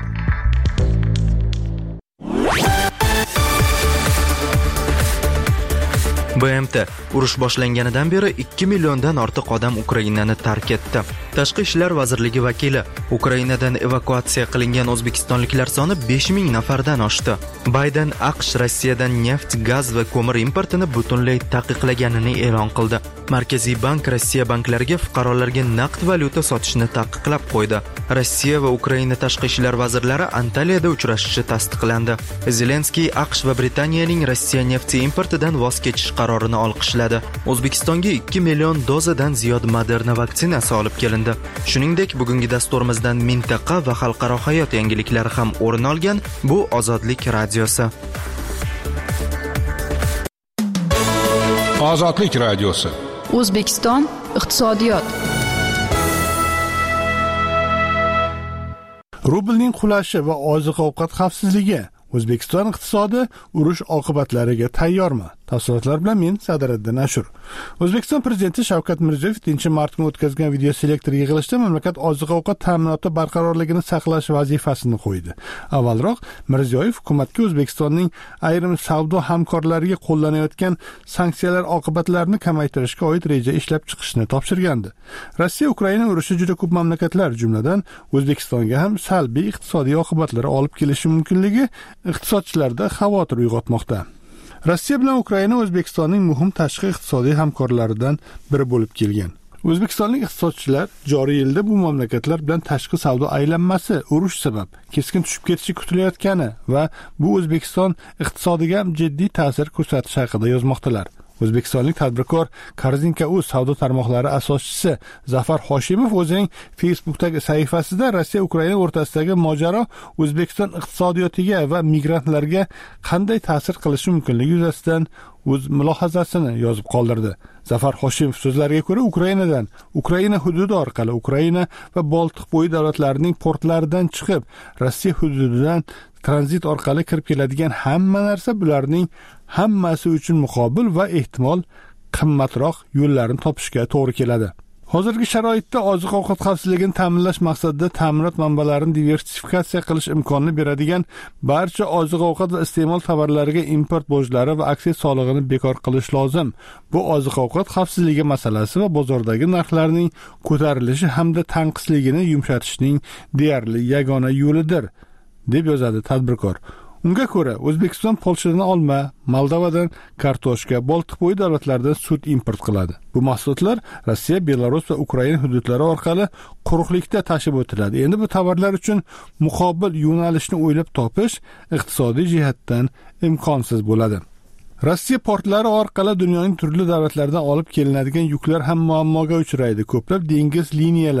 B M T urush boshlanganidan beri ikki milliondan ortiq odam Ukrainani tark etdi. Tashqi ishlar vazirligi vakili Ukrainadan evakuatsiya qilingan o'zbekistonliklar soni besh ming nafardan oshdi. Bayden AQSh Rossiyadan neft, gaz va ko'mir importini butunlay taqiqlaganini e'lon qildi. Markaziy bank Rossiya banklariga fuqarolarga naqd valyuta sotishni taqiqlab qo'ydi. Rossiya va Ukraina tashqi ishlar vazirlari Antaliyada uchrashishi tasdiqlandi. Zelenskiy AQSh va Britaniyaning Rossiya nefti importidan voz kechish qarorini olqishladi. O'zbekistonga ikki million dozadan ziyod Moderna vaksinasi olib kelindi. Shuningdek, bugungi dasturimizdan mintaqa va xalqaro hayot yangiliklari ham o'rin olgan. Bu Ozodlik radiosi. Ozodlik radiosi. O'zbekiston iqtisodiyot. Rublning qulashi va oziq-ovqat xavfsizligi. O'zbekiston iqtisodi urush oqibatlariga tayyormi? Tafsilotlar bilan men Sadiriddin Ashur. O'zbekiston prezidenti Shavkat Mirziyoyev ikkinchi mart kuni o'tkazgan video selektor yig'ilishida mamlakat oziq-ovqat ta'minoti barqarorligini saqlash vazifasini qo'ydi. Avvalroq Mirziyoyev hukumatga O'zbekistonning ayrim savdo hamkorlariga qo'llanayotgan sanksiyalar oqibatlarini kamaytirishga oid reja ishlab chiqishni topshirgandi. Rossiya Ukraina urushi juda ko'p mamlakatlar, jumladan O'zbekistonga ham salbiy iqtisodiy oqibatlar olib kelishi mumkinligi iqtisodchilarda xavotir uyg'otmoqda. Rossiya bilan Ukraina O'zbekistonning muhim tashqi iqtisodiy hamkorlaridan biri bo'lib kelgan. O'zbekistonlik iqtisodchilar joriy yilda bu mamlakatlar bilan tashqi savdo aylanmasi urush sabab keskin tushib ketishi kutilayotgani va bu O'zbekiston iqtisodiga ham jiddiy ta'sir ko'rsatishi haqida yozmoqdalar. O'zbekistonlik tadbirkor Korzinka.uz savdo tarmoqlari asoschisi Zafar Hoshimov o'zining Facebook'dagi sahifasida Rossiya Ukraina o'rtasidagi mojaro O'zbekiston iqtisodiyotiga va migrantlarga qanday ta'sir qilishi mumkinligi yuzasidan o'z mulohazasini yozib qoldirdi. Zafar Hoshimov so'zlariga ko'ra, Ukrainadan, Ukraina hududi orqali Ukraina va Boltiq bo'yi davlatlarining portlaridan chiqib, Rossiya hududidan tranzit orqali kirib keladigan hamma narsa bularning hammasi uchun muqobil va ehtimol qimmatroq yo'llarni topishga to'g'ri keladi. Hozirgi sharoitda oziq-ovqat xavfsizligini ta'minlash maqsadida ta'minot manbalarini diversifikatsiya qilish imkonini beradigan barcha oziq-ovqat va iste'mol tovarlariga import bojlari va aksiz solig'ini bekor qilish lozim. Bu oziq-ovqat xavfsizligi masalasi va bozordagi narxlarning ko'tarilishi hamda tanqisligini yumshatishning deyarli yagona yo'lidir, deb yozadi tadbirkor. Unga ko'ra, O'zbekiston Polshadan olma, Moldovadan kartoshka, Boltiq bo'yi davlatlaridan sut import qiladi. Bu mahsulotlar Rossiya, Belarus va Ukraina hududlari orqali quruqlikda tashib o'tiladi. Endi bu tovarlar uchun muqobil yo'nalishni o'ylab topish iqtisodiy jihatdan imkonsiz bo'ladi. Rossiya portlari orqali dunyoning turli davlatlaridan olib kelinadigan yuklar ham muammoga uchraydi. Ko'plab dengiz liniyalari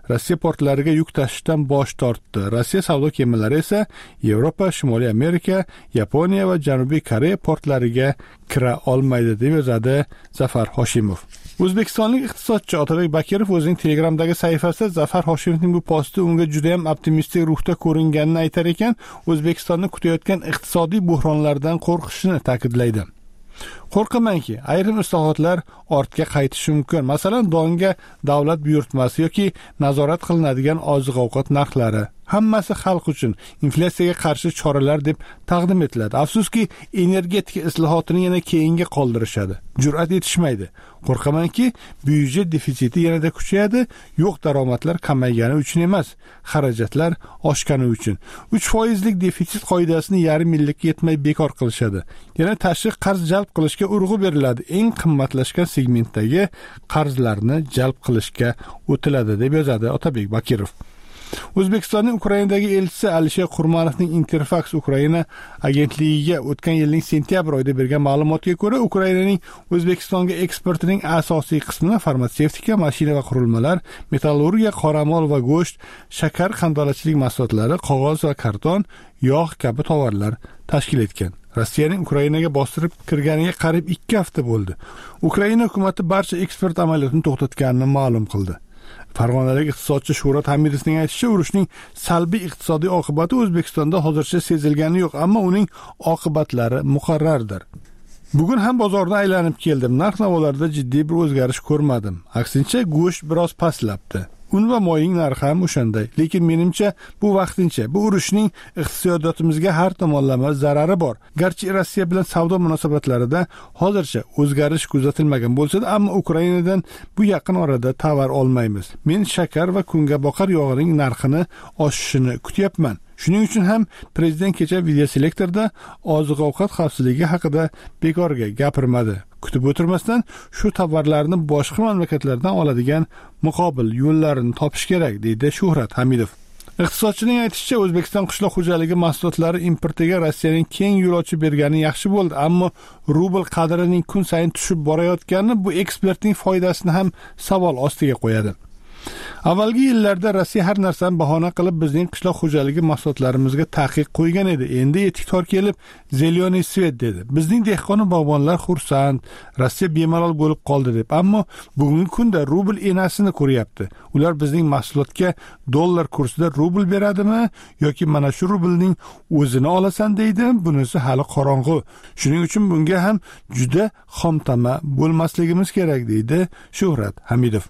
Rossiya portlariga yuk tashishdan bosh tortdi. Rossiya savdo kemalari esa Yevropa, Shimoliy Amerika, Yaponiya va Janubiy Koreya portlariga kira olmaydi, deb yozadi Zafar Hoshimov. O'zbekistonlik iqtisodchi Otabek Bakirov o'zining Telegramdagi sahifasida Zafar Hoshimovning bu posti unga juda ham optimistik ruhda ko'ringanini aytar ekan, O'zbekistonni kutayotgan iqtisodiy buhronlardan qo'rqishini ta'kidlaydi. Qo'rqamanki, ayrim islohotlar ortga qaytishi mumkin. Masalan, donga davlat buyurtmasi yoki nazorat qilinadigan oziq-ovqat narxlari. Hammasi xalq uchun inflyatsiyaga qarshi choralar deb taqdim etiladi. Afsuski, energetika islohotini yana keyinga qoldirishadi. Jur'at etishmaydi. Qo'rqamanki, byudjet defitsiti yanada kuchayadi, yo'q daromadlar kamaygani uchun emas, xarajatlar oshgani uchun. uch foizlik defitsit qoidasini yarim yillikka yetmay bekor qilishadi. Yana tashqi qarz jalb qilishga urg'u beriladi. Eng qimmatlashgan segmentdagi qarzlarni jalb qilishga o'tiladi, deb yozadi Otabek Bakirov. O'zbekistonning Ukrainadagi elchisi Alisher Qurmanovning Interfax Ukraina agentligiga o'tgan yilning sentyabr oyida bergan ma'lumotga ko'ra, Ukrainaning O'zbekistonga eksportining asosiy qismini farmatsevtika, mashina va qurilmalar, metallurgiya, qoramol va go'sht, shakar, qandolatchilik mahsulotlari, qog'oz va karton, yog' kabi tovarlar tashkil etgan. Rossiyaning Ukrainaga bostirib kirganiga qariyb ikki hafta bo'ldi. Ukraina hukumatı barcha eksport amaliyotini to'xtatganini ma'lum qildi. Farg'onalik iqtisodchi Shuhrat Hamidovning aytishicha, urushning salbiy iqtisodiy oqibati O'zbekistonda hozircha sezilgani yo'q, ammo uning oqibatlari muqarrardir. Bugun ham bozorni aylanib keldim. Narx-navolarda jiddiy bir o'zgarish ko'rmadim. Aksincha, go'sht biroz pastlabdi. Un va moyning narxi ham o'shanday. Lekin menimcha bu vaqtincha. Bu urushning iqtisodiyotimizga har tomonlama zarari bor. Garchi Rossiya bilan savdo munosabatlarida hozircha o'zgarish kuzatilmagan bo'lsa-da, ammo Ukrainadan bu yaqin orada tovar olmaymiz. Men shakar va kungaboqar yog'ining narxini oshishini kutyapman. Shuning uchun ham prezident kecha videoselektorda oziq-ovqat xavfsizligi haqida bekorga gapirmadi. Kutib o'tirmasdan shu tovarlarni boshqa mamlakatlardan oladigan muqobil yo'llarini topish kerak, deydi Shuhrat Hamidov. Iqtisodchining aytishicha, O'zbekiston qishloq xo'jaligi mahsulotlari importiga Rossiyaning keng yo'l ochib bergani yaxshi bo'ldi, ammo rubl qadrining kun sayin tushib borayotgani bu ekspertning foydasini ham savol ostiga qo'yadi. Avvalgi yillarda Rossiya har narsani bahona qilib bizning qishloq xo'jaligi mahsulotlarimizga taqiq qo'ygan edi. Endi yetik tor kelib "Zeleniy svet" dedi. Bizning dehqon bog'bonlar xursand, Rossiya bemalol bo'lib qoldi deb. Ammo bugungi kunda rubl enasini ko'ryapti. Ular bizning mahsulotga dollar kursida rubl beradimi yoki mana shu rublning o'zini olasan deydi? Bunisi hali qorong'u. Shuning uchun bunga ham juda xomtama bo'lmasligimiz kerak, deydi Shuhrat Hamidov.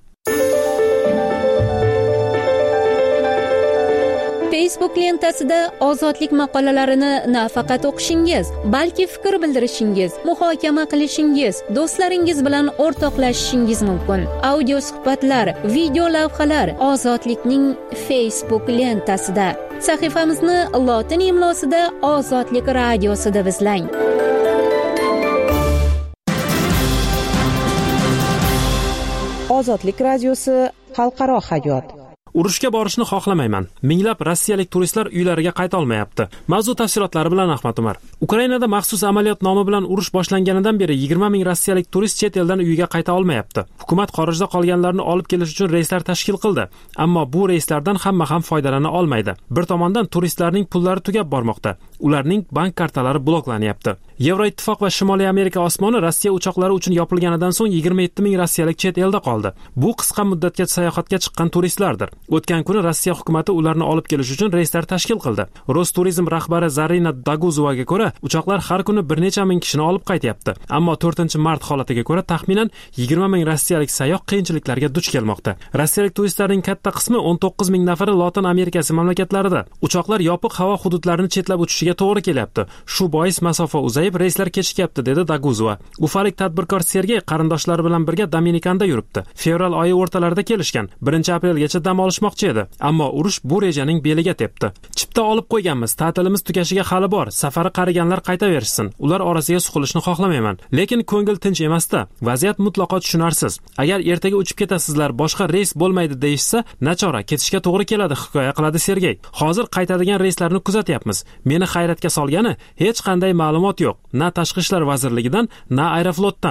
Facebook lentasida ozodlik maqolalarini nafaqat o'qishingiz, balki fikr bildirishingiz, muhokama qilishingiz, do'stlaringiz bilan o'rtoqlashishingiz mumkin. Audio suhbatlar, video lavhalar Ozodlikning Facebook lentasida. Sahifamizni lotin imlosida Ozodlik radiosida izlang. Ozodlik radiosi xalqaro hayot. Urushga borishni xohlamayman. Minglab rossiyalik turistlar uylariga qayta olmayapti. Mavzu tafsilotlari bilan Ahmad Umar. Ukrainada maxsus amaliyot nomi bilan urush boshlanganidan beri yigirma ming rossiyalik turist chet eldan uyiga qayta olmayapti. Hukumat xorijda qolganlarni olib kelish uchun reyslar tashkil qildi, ammo bu reyslardan hamma ham foydalana olmaydi. Bir tomondan turistlarning pullari tugab bormoqda. Ularning bank kartalari bloklanyapti. Yevroittifoq va Shimoliy Amerika osmoni Rossiya uchoqlari uchun yopilganidan so'ng yigirma yetti ming rossiyalik chet elda qoldi. Bu qisqa muddatga sayohatga chiqqan turistlardir. O'tgan kuni Rossiya hukumatı ularni olib kelish uchun reyslar tashkil qildi. Rosturizm rahbari Zarina Daguzovaga ko'ra, uchoqlar har kuni bir necha ming kishini olib qaytyapti. Ammo to'rtinchi mart holatiga ko'ra taxminan yigirma ming rossiyalik sayyoh qiyinchiliklarga duch kelmoqda. Rossiyalik turistlarning katta qismi o'n to'qqiz ming nafari Lotin Amerikasi mamlakatlarida. Uchoqlar yopiq havo hududlarini chetlab uchishiga to'g'ri kelyapti. Shu bois masofa uzayib, reyslar kechikyapti, dedi Daguzova. Ufalik tadbirkor Sergey qarindoshlari bilan birga Dominikanda yuribdi. Fevral oyi o'rtalarida kelishgan. birinchi aprelgacha dam olishmoqchi edi. Ammo urush bu rejaning beliga tepdi. Chipta olib qo'yganmiz, ta'tilimiz tugashiga hali bor. Safari qariganlar qaytaverishsin. Ular orasiga suqilishni xohlamayman. Lekin ko'ngil tinch emasda. Vaziyat mutlaqo tushunarsiz. Agar ertaga uchib ketasizlar, boshqa reys bo'lmaydi deyishsa, nachora ketishga to'g'ri keladi, hikoya qiladi Sergey. Hozir qaytadigan reyslarni kuzatyapmiz. Meni hayratga solgani, hech qanday ma'lumot yo'q. Na Tashqi ishlar vazirligidan, na Aeroflotdan.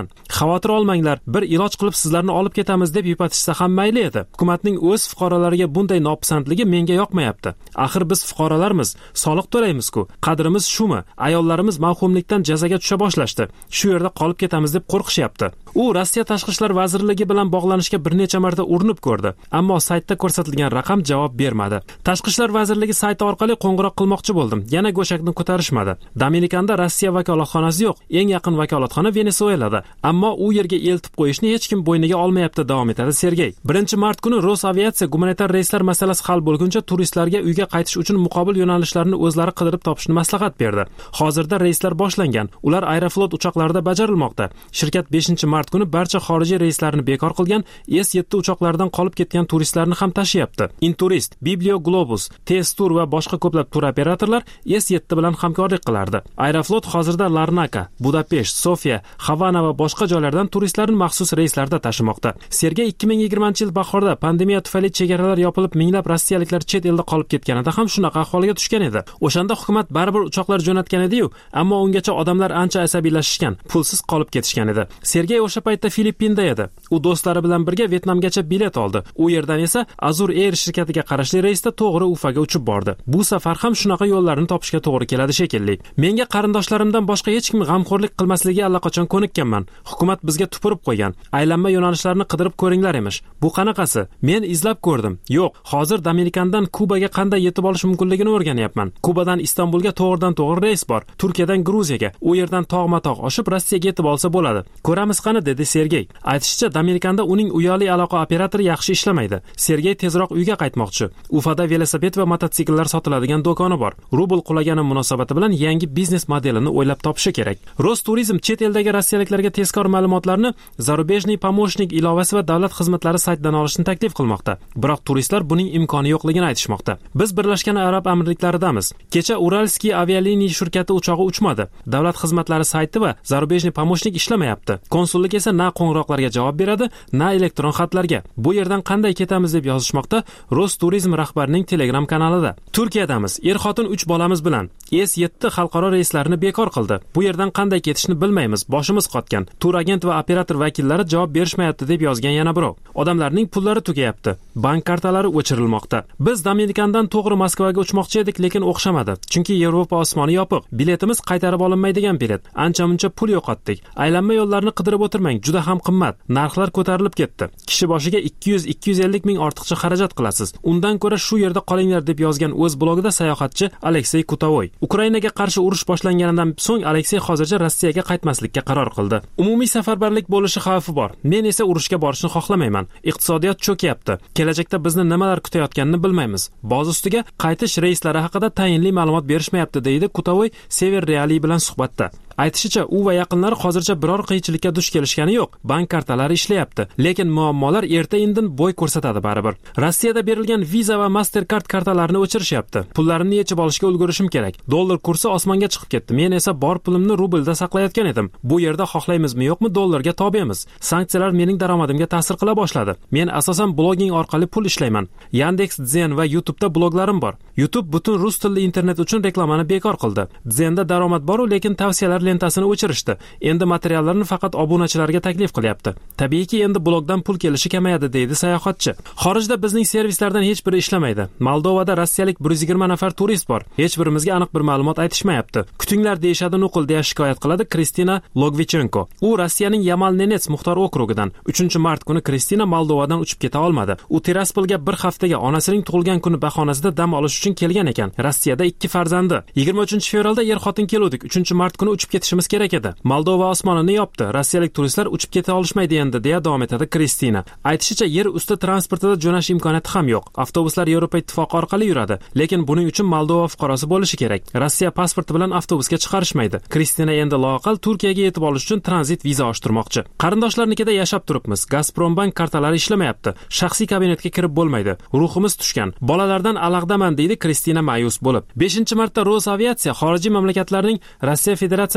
xavotir olmanglar, bir iloj qilib sizlarni olib ketamiz deb yupatishsa ham mayli edi. Hukumatning o'z fuqarolariga bunday nopisandligi menga yoqmayapti. Axir biz fuqarolarmiz, soliq to'laymiz-ku. Qadrimiz shumi? Ayollarimiz mavhumlikdan jazoga tusha boshlashdi. Shu yerda qolib ketamiz deb qo'rqishyapti. U Rossiya Tashqi ishlar vazirligi bilan bog'lanishga bir necha marta urinib ko'rdi, ammo saytda ko'rsatilgan raqam javob bermadi. Tashqi ishlar vazirligi sayti orqali qo'ng'iroq qilmoqchi bo'ldim, yana go'shakni ko'tarishmadi. Dominikanda Rossiya vakolatxonasi yo'q, eng yaqin vakolatxona Venesuelada, ammo u yerga eltib qo'yishni hech kim bo'yniga olmayapti, davom etadi Sergey. birinchi mart kuni Rosaviatsiya gumanitar reyslar masalasi hal bo'lguncha turistlarga uyga qaytish uchun muqobil yo'nalishlarni o'zlari qidirib topishni maslahat berdi. Hozirda reyslar boshlangan, ular Aeroflot uchoqlarida bajarilmoqda. Shirkat beshinchi mart kuni barcha xorijiy reyslarni bekor qilgan, S yetti uchoqlaridan qolib ketgan turistlarni ham tashyapti. Inturist, Biblio Globus, T-Tour va boshqa ko'plab tur operatorlar S yetti bilan hamkorlik qilardi. Aeroflot hozirda Larnaka, Budapesht, Sofiya, Havana va boshqa joylardan turistlarni maxsus reyslarda tashimoqda. Sergey ikki ming yigirmanchi yil bahorda pandemiya tufayli chegaralar yopilib, minglab rossiyaliklar chet elda qolib ketganida ham shunaqa ahvolga tushgan edi. O'shanda hukumat baribir uchoqlar jo'natgan edi-yu, ammo ungacha odamlar ancha asabiylashishgan, pulsiz qolib ketishgan edi. Sergey o'sha paytda Filippinda edi. U do'stlari bilan birga Vyetnamgacha bilet oldi. U yerdan esa Azur Air shirkatiga qarashli reysda to'g'ri Ufaga uchib bordi. Bu safar ham shunaqa yo'llarni topishga to'g'ri keladi shekilli. Menga qarindoshlarimdan boshqa hech kim g'amxo'rlik qilmasligiga allaqachon ko'nikkanman. Hukumat bizga tupurib qo'ygan. Aylanma yo'nalishlarni qidirib ko'ringlar emish. Bu qanaqasi? Men izlab ko'rdim. Yo'q, hozir Dominikandan Kubaga qanday yetib olish mumkinligini o'rganyapman. Kubadan Istanbulga to'g'ridan to'g'ri reys bor. Turkiyadan Gruziyaga, u yerdan tog'ma-tog' oshib Rossiyaga yetib olsa bo'ladi. Ko'ramiz qani, dedi Sergey. Aytishicha, Dominikanda uning uyali aloqa operatori yaxshi ishlamaydi. Sergey tezroq uyga qaytmoqchi. Ufada velosiped va mototsikllar sotiladigan do'koni bor. Rubl qulagani munosabati bilan yangi biznes modelini o'ylab topishi kerak. Rosturizm chet eldagi rossiyaliklarga tezkor ma'lumotlarni Zarubejniy Pomoshnik ilovasi va davlat xizmatlari saytidan olishni taklif qilmoqda. Biroq turistlar buning imkoni yo'qligini aytishmoqda. Biz Birlashgan Arab Amirliklaridamiz. Kecha Uralskiy avialiniya shirkati uchog'i uchmadi. Davlat xizmatlari sayti va Zarubejniy Pomoshnik ishlamayapti. Konsullik esa na qo'ng'iroqlarga javob beradi, na elektron xatlarga. Bu yerdan qanday ketamiz deb yozishmoqda Rosturizm rahbarining Telegram kanalida. Turkiyadamiz. Er-xotin uch bolamiz bilan S yetti xalqaro reyslarini bekor qildi. Bu yerdan qanday ketishni bilmaymiz, boshimiz qotgan. Tur agent va operator vakillari javob berishmayapti deb yozgan yana birov. Odamlarning pullari tugayapti. Bank kartalari o'chirilmoqda. Biz Dominikandan to'g'ri Moskvaga uchmoqchi edik, lekin o'xshamadi. Chunki Yevropa osmoni yopiq. Biletimiz qaytarib olinmaydigan bilet. Ancha-muncha pul yo'qotdik. Aylanma yo'llarni qidirib o'tirmang, juda ham qimmat. Narxlar ko'tarilib ketdi. Kishi boshiga ikki yuz ikki yuz ellik ming ortiqcha xarajat qilasiz. Undan ko'ra shu yerda qolinglar deb yozgan o'z blogida sayohatchi Aleksey Kutovoy. Ukrainaga qarshi urush boshlanganidan so'ng Aleksey hozircha Rossiyaga qaytmaslikka qaror qildi. Umumiy safarbarlik bo'lishi xavfi bor. Men esa urushga borishni xohlamayman. Iqtisodiyot cho'kyapti. Kelajakda bizni nimalar kutayotganini bilmaymiz. Boz ustiga qaytish reyslari haqida tayinli ma'lumot berishmayapti, deydi Kutovoy Sever Reali bilan suhbatda. Aytishicha, u va yaqinlari hozircha biror qiyinchilikka duch kelishgani yo'q. Bank kartalari ishlayapti, lekin muammolar erta-indin bo'y ko'rsatadi baribir. Rossiyada berilgan Visa va Mastercard kartalarini o'chirishyapti. Pullarimni yechib olishga ulgurishim kerak. Dollar kursi osmonga chiqib ketdi. Men esa bor pulimni rublda saqlayotgan edim. Bu yerda xohlaymizmi yo'qmi dollarga tobemiz. Sanksiyalar mening daromadimga ta'sir qila boshladi. Men asosan blogging orqali pul ishlayman. Yandex, Zen va YouTube'da bloglarim bor. YouTube butun rus tilli internet uchun reklamani bekor qildi. Zenda daromad bor, lekin tavsiyalar lentasini o'chirishdi. Endi materiallarni faqat obunachilarga taklif qilyapti. Tabiiyki endi blogdan pul kelishi kamayadi, deydi sayohatchi. Xorijda bizning servislardan hech biri ishlamaydi. Moldovada rossiyalik bir yuz yigirma nafar turist bor. Hech birimizga aniq bir ma'lumot aytishmayapti. Kutinglar deyishadi nuqul, deya shikoyat qiladi Kristina Logvichenko. U Rossiyaning Yamal-Nenets muxtor okrugidan. uchinchi mart kuni Kristina Moldovadan uchib keta olmadi. U Tiraspolga bir haftaga onasining tug'ilgan kuni bahonasida dam olish uchun kelgan ekan. Rossiyada ikki farzandi. yigirma uchinchi fevralda er-xotin keluvdik. uchinchi mart kuni uchib ketishimiz kerak edi. Moldova osmonini yopdi. Rossiyalik turistlar uchib keta olishmaydi endi, deya davom etadi Kristina. Aytishicha, yer usti transportida jo'nash imkoniyati ham yo'q. Avtobuslar Yevropa ittifoqi orqali yuradi, lekin buning uchun Moldova fuqarosi bo'lishi kerak. Rossiya pasporti bilan avtobusga chiqarishmaydi. Kristina endi loaqal Turkiyaga yetib olish uchun tranzit viza ochtirmoqchi. Qarindoshlarnikida yashab turibmiz. Gazprombank kartalari ishlamayapti. Shaxsiy kabinetga kirib bo'lmaydi. Ruhimiz tushgan. Bolalardan alag'daman, deydi Kristina ma'yus bo'lib. beshinchi martda Rosaviatsiya xorijiy mamlakatlarning Rossiya Federatsiyasi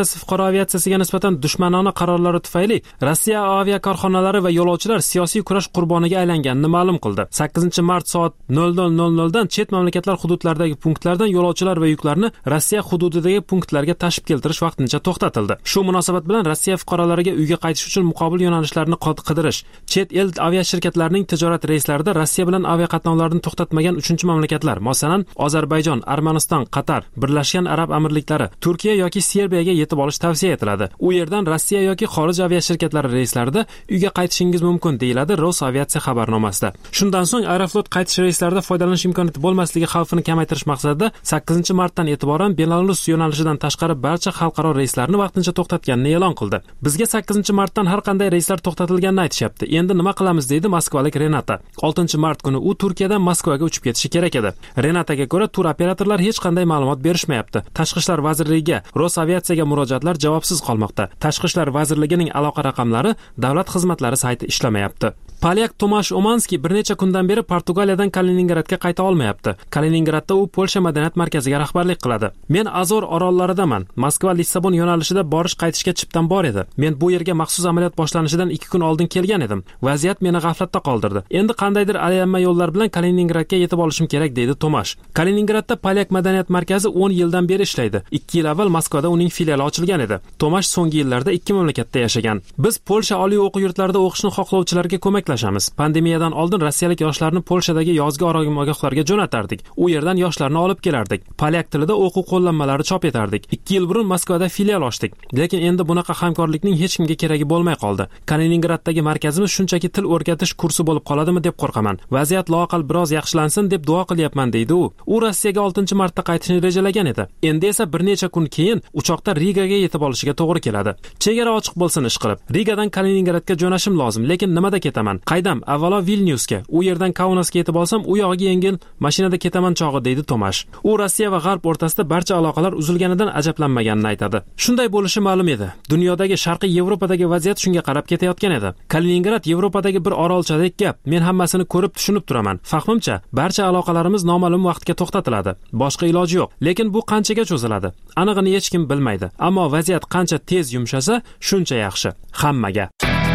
aviatsiyasi fuqaro aviatsiyasiga nisbatan dushmanona qarorlari tufayli Rossiya aviakorxonalari va yo'lovchilar siyosiy kurash qurboniga aylanganini ma'lum qildi. sakkizinchi mart soat nol nol nol nol dan chet mamlakatlar hududlaridagi punktlardan yo'lovchilar va yuklarni Rossiya hududidagi punktlarga tashib keltirish vaqtincha to'xtatildi. Shu munosabat bilan Rossiya fuqarolariga uyga qaytish uchun muqobil yo'nalishlarni qidirish, chet el aviashirkatlarining tijorat reyslarida Rossiya bilan aviaqatnovlarni to'xtatmagan uchinchi mamlakatlar, masalan, Ozarbayjon, Armaniston, Qatar, Birlashgan Arab Amirliklari, Turkiya yoki Serbiyaga yetib olish tavsiya etiladi. U yerdan Rossiya yoki xorij aviashirkatlari reyslarida uyga qaytishingiz mumkin, deyiladi Rosaviatsiya xabarnomasida. Shundan so'ng Aeroflot qaytish reyslarida foydalanish imkoniyati bo'lmasligi xavfini kamaytirish maqsadida sakkizinchi martdan e'tiboran Belarus yo'nalishidan tashqari barcha xalqaro reyslarni vaqtincha to'xtatganini e'lon qildi. Bizga sakkizinchi martdan har qanday reyslar to'xtatilganini aytishyapti. Endi nima qilamiz, deydi moskvalik Renata. oltinchi mart kuni u Turkiyadan Moskvaga uchib ketishi kerak edi. Renataga ko'ra, tur operatorlar hech qanday ma'lumot berishmayapti. Tashqi ishlar vazirligiga, Rosaviatsiyaga murojaatlar javobsiz qolmoqda. Tashqi ishlar vazirligining aloqa raqamlari davlat xizmatlari sayti ishlamayapti. Polyak Tomash Omanski bir necha kundan beri Portugaliyadan Kaliningradga qayta olmayapti. Kaliningradda u Polsha madaniyat markaziga rahbarlik qiladi. Men Azor orollaridaman. Moskva Lissabon yo'nalishida borish qaytishga chiptam bor edi. Men bu yerga maxsus amaliyot boshlanishidan ikki kun oldin kelgan edim. Vaziyat meni g'aflatda qoldirdi. Endi qandaydir aylanma yo'llar bilan Kaliningradga yetib olishim kerak, deydi Tomash. Kaliningradda Polyak madaniyat markazi o'n yildan beri ishlaydi. ikki yil avval Moskvada uning filiali ochilgan edi. Tomash so'nggi yillarda ikki mamlakatda yashagan. Biz Polsha oliy o'quv yurtlarida o'qishni xohlovchilarga ko'maklashamiz. Pandemiyadan oldin rossiyalik yoshlarni Polshadagi yozgi oromgohlarga jo'natardik. U yerdan yoshlarni olib kelardik. Polyak tilida o'quv qo'llanmalari chop etardik. ikki yil burun Moskvada filial ochdik. Lekin endi bunaqa hamkorlikning hech kimga keragi bo'lmay qoldi. Kaliningraddagi markazimiz shunchaki til o'rgatish kursi bo'lib qoladimi deb qo'rqaman. Vaziyat loaqal biroz yaxshilansin deb duo qilyapman, deydi u. U Rossiyaga oltinchi martda qaytishni rejalagan edi. Endi esa bir necha kun keyin uchoqda Rigaga yetib olishiga to'g'ri keladi. Chegara ochiq bo'lsin ish qilib. Rigadan Kaliningradga jo'nashim lozim, lekin nimada ketaman? Qaydam? Avvalo Vilnyusga, u yerdan Kaunasga yetib olsam, u yog'iga yengil mashinada ketaman chog'i, deydi Tomash. U Rossiya va G'arb o'rtasida barcha aloqalar uzilganidan ajablanmaganini aytadi. Shunday bo'lishi ma'lum edi. Dunyodagi Sharqiy Yevropadagi vaziyat shunga qarab ketayotgan edi. Kaliningrad Yevropadagi bir orolchadek gap. Men hammasini ko'rib tushunib turaman. Fahmimcha, barcha aloqalarimiz noma'lum vaqtga to'xtatiladi. Boshqa iloji yo'q. Lekin bu qanchaga cho'ziladi? Anig'ini hech kim bilmaydi. Ammo vaziyat qancha tez yumshasa, shuncha yaxshi. Hammaga.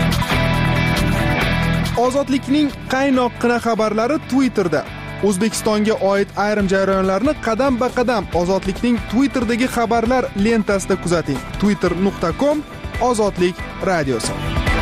Ozodlikning qaynoqqina xabarlari Twitterda. O'zbekistonga oid ayrim jarayonlarni qadam-ba-qadam Ozodlikning Twitterdagi xabarlar lentasida kuzating. twitter nuqta com Ozodlik radiosi.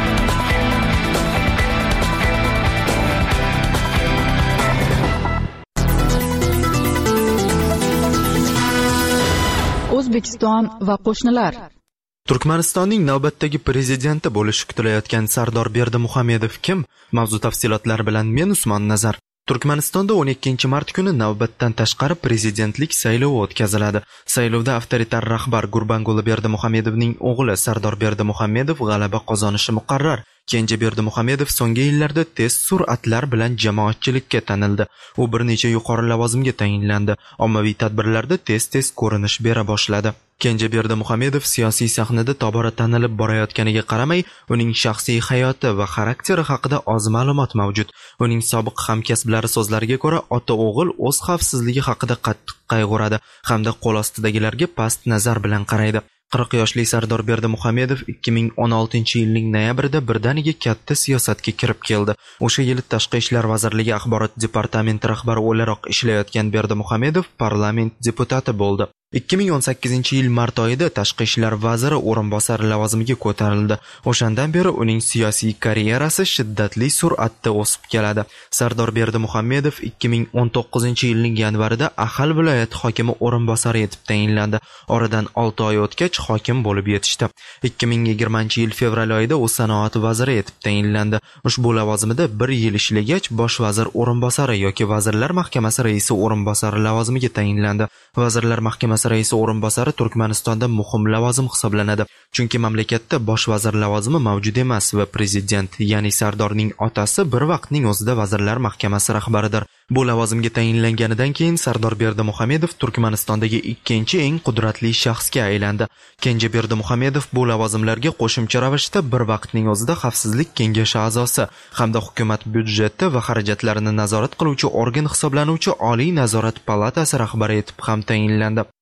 O'zbekiston va qo'shnilar. Turkmanistonning navbatdagi prezidenti bo'lishi kutilayotgan Sardor Berdimuhamedov kim? Mavzu tafsilotlari bilan men Usmon Nazar. Turkmanistonda o'n ikkinchi mart kuni navbatdan tashqari prezidentlik saylovi o'tkaziladi. Saylovda avtoritar rahbar Gurbanguli Berdimuhamedovning o'g'li Sardor Berdimuhamedov g'alaba qozonishi muqarrar. Kenja Berdimuhamedov so'nggi yillarda tez sur'atlar bilan jamoatchilikka tanildi. U bir necha yuqori lavozimga tayinlandi. Ommaviy tadbirlarda tez-tez ko'rinish bera boshladi. Kenja Berdimuhamedov siyosiy sahnada tobora tanilib borayotganiga qaramay, uning shaxsiy hayoti va xarakteri haqida oz ma'lumot mavjud. Uning sobiq hamkasblari so'zlariga ko'ra, ota-o'g'il o'z xavfsizligi haqida qattiq qayg'uradi hamda qo'l ostidagilarga past nazar bilan qaraydi. qirq yoshli Sardor Berdimuhamedov ikki ming o'n oltinchi yilning noyabrida birdaniga katta siyosatga kirib keldi. O'sha yili Tashqi ishlar vazirligi axborot departamenti rahbari o'laroq ishlayotgan Berdimuhamedov parlament deputati bo'ldi. ikki ming o'n sakkizinchi yil mart oyida Tashqi ishlar vaziri o'rinbosari lavozimiga ko'tarildi. O'shandan beri uning siyosiy karyerasi shiddatli sur'atda o'sib keladi. Sardor Berdimuhamedov ikki ming o'n to'qqizinchi yilning yanvarida Axal viloyati hokimi o'rinbosari etib tayinlandi. Oradan olti oy o'tgach hokim bo'lib yetishdi. ikki ming yigirmanchi yil fevral oyida u sanoat vaziri etib tayinlandi. Ushbu lavozimida bir yil ishlagach bosh vazir o'rinbosari yoki vazirlar mahkamasi raisi o'rinbosari lavozimiga tayinlandi. Vazirlar mahkamasi raisi o'rinbosari Turkmanistonda muhim lavozim hisoblanadi. Chunki mamlakatda bosh vazir lavozimi mavjud emas va prezident, ya'ni Sardorning otasi bir vaqtning o'zida vazirlar mahkamasi rahbaridir. Bu lavozimga tayinlanganidan keyin Sardor Berdimuhamedov Turkmanistondagi ikkinchi eng qudratli shaxsga aylandi. Kenja Berdimuhamedov bu lavozimlarga qo'shimcha ravishda bir vaqtning o'zida Xavfsizlik kengashi a'zosi hamda hukumat byudjeti va xarajatlarini nazorat qiluvchi organ hisoblanuvchi Oliy nazorat palatasi rahbari etib ham tayinlandi.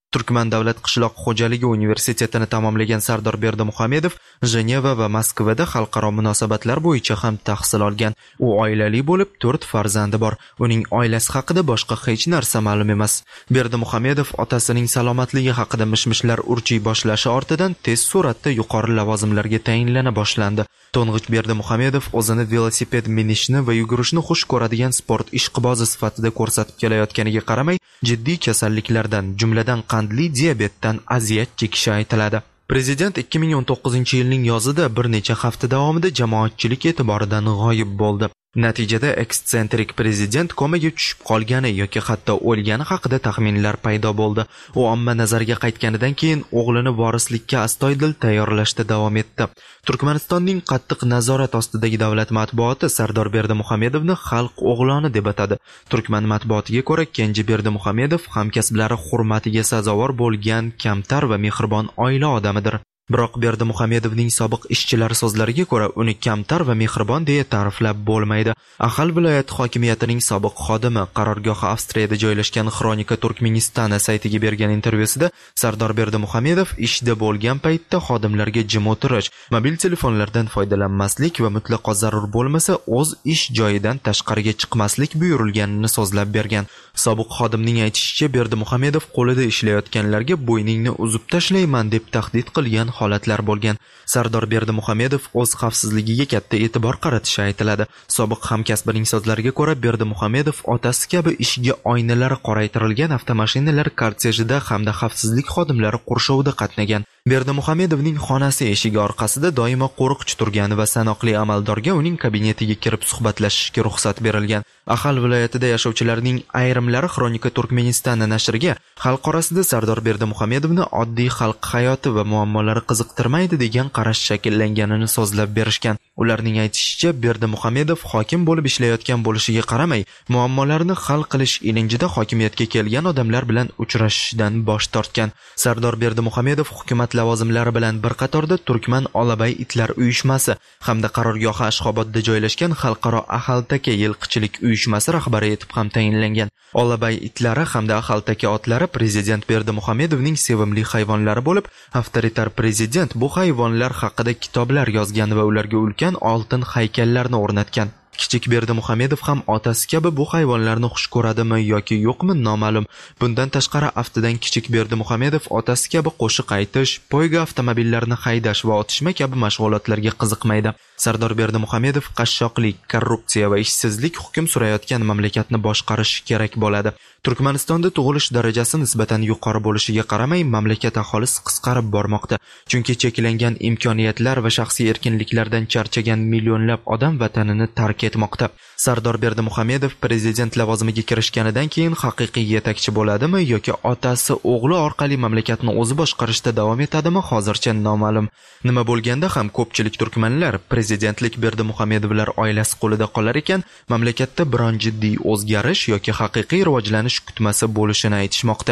Turkman davlat qishloq xo'jaligi universitetini tamomlagan Sardor Berdimuhamedov Jeneva va Moskvada xalqaro munosabatlar bo'yicha ham tahsil olgan. U oilali bo'lib, to'rt farzandi bor. Uning oilasi haqida boshqa hech narsa ma'lum emas. Berdimuhamedov otasining salomatligi haqida mishmishlar urchiy boshlashi ortidan tez suratda yuqori lavozimlarga tayinlana boshlandi. To'ng'ich Berdimuhamedov o'zini velosiped minishni va yugurishni xush ko'radigan sport ishqibozi sifatida ko'rsatib kelayotganiga qaramay, jiddiy kasalliklardan, jumladan qandli diabetdan aziyat chekishi aytiladi. Prezident ikki ming o'n to'qqizinchi yilning yozida bir necha hafta davomida jamoatchilik e'tiboridan g'oyib bo'ldi. Natijada ekstsentrik prezident komaga tushib qolgani yoki hatto o'lgani haqida taxminlar paydo bo'ldi. U omma nazariga qaytganidan keyin o'g'lini vorislikka astoydil tayyorlashda davom etdi. Turkmanistonning qattiq nazorat ostidagi davlat matbuoti Sardor Berdimuhamedovni xalq o'g'loni deb atadi. Turkman matbuotiga ko'ra, Kenji Berdimuhamedov hamkasblari hurmatiga sazovor bo'lgan kamtar va mehribon oila odamidir. Biroq Berdimuhamedovning sobiq ishchilari so'zlariga ko'ra, uni kamtar va mehribon deya ta'riflab bo'lmaydi. Ahal viloyati hokimiyatining sobiq xodimi qarorgohi Avstriyada joylashgan Xronika Turkmeniston saytiga bergan intervyusida Sardor Berdimuhamedov ishda bo'lgan paytda xodimlarga jim o'tirish, mobil telefonlardan foydalanmaslik va mutlaqo zarur bo'lmasa o'z ish joyidan tashqariga chiqmaslik buyurilganini so'zlab bergan. Sobiq xodimning aytishicha, Berdimuhamedov qo'lida ishlayotganlarga bo'yningni uzib tashlayman deb tahdid qilgan holatlar bo'lgan. Sardor Berdimuhamedov o'z xavfsizligiga katta e'tibor qaratishi aytiladi. Sobiq hamkasbining so'zlariga ko'ra, Berdimuhamedov otasi kabi ishga oynalari qoraytirilgan avtomashinalar kortejida hamda xavfsizlik xodimlari qurshovida qatnagan. Berdimuhamedovning xonasi eshigi orqasida doimo qo'riqchi turgan va sanoqli amaldorga uning kabinetiga kirib suhbatlashishga ruxsat berilgan. Ahal viloyatida yashovchilarning ayrimlari Xronika Turkmeniston nashriga xalq orasida Sardor Berdimuhamedovni oddiy xalq hayoti va muammolari qiziqtirmaydi degan qarash shakllanganini so'zlab berishgan. Ularning aytishicha, Berdimuhamedov hokim bo'lib ishlayotgan bo'lishiga qaramay, muammolarni hal qilish ilinjida hokimiyatga kelgan odamlar bilan uchrashishdan bosh tortgan. Sardor Berdimuhamedov hukumat lavozimlari bilan bir qatorda Turkman Olabay itlar uyushmasi hamda qarorgohi Ashxobodda joylashgan xalqaro Ahaltaka yilqichilik uyushmasi rahbari etib ham tayinlangan. Olabay itlari hamda Ahaltaka otlari prezident Berdimuhamedovning sevimli hayvonlari bo'lib, avtoritar prezident bu hayvonlar haqida kitoblar yozgan va ularga ulkan oltin haykallarni o'rnatgan. Kichik Berdimuhamedov ham otasi kabi bu hayvonlarni xush ko'radimi yoki yo'qmi noma'lum. Bundan tashqari aftidan kichik Berdimuhamedov otasi kabi qo'shiq aytish, poyga avtomobillarini haydash va otishma kabi mashg'ulotlarga qiziqmaydi. Sardor Berdimuhamedov qashshoqlik, korrupsiya va ishsizlik hukm surayotgan mamlakatni boshqarish kerak bo'ladi. Turkmanistonda tug'ilish darajasi nisbatan yuqori bo'lishiga qaramay, mamlakat aholisi qisqarib bormoqda. Chunki cheklangan imkoniyatlar va shaxsiy erkinliklardan charchagan millionlab odam vatanini tark etmoqda. Sardor Berdimuhamedov prezident lavozimiga kirishganidan keyin haqiqiy yetakchi bo'ladimi yoki otasi o'g'li orqali mamlakatni o'zi boshqarishda davom etadimi hozircha noma'lum. Nima bo'lganda ham ko'pchilik turkmanlar prezidentlik Berdimuhamedovlar oilasi qo'lida qolar ekan, mamlakatda biron jiddiy o'zgarish yoki haqiqiy rivojlanish kutmasi bo'lishini aytishmoqda.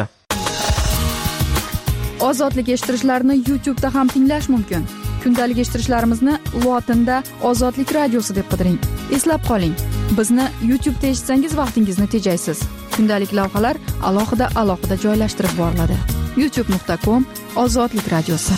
Ozodlik eshittirishlarni YouTube'da ham tinglash mumkin. Kundalik eshittirishlarimizni lotinda Ozodlik radiosi deb qidiring. Eslab qoling, bizni YouTube'da eshitsangiz vaqtingizni tejaysiz. Kundalik lavhalar alohida alohida joylashtirib boriladi. youtube nuqta com Ozodlik radiosi.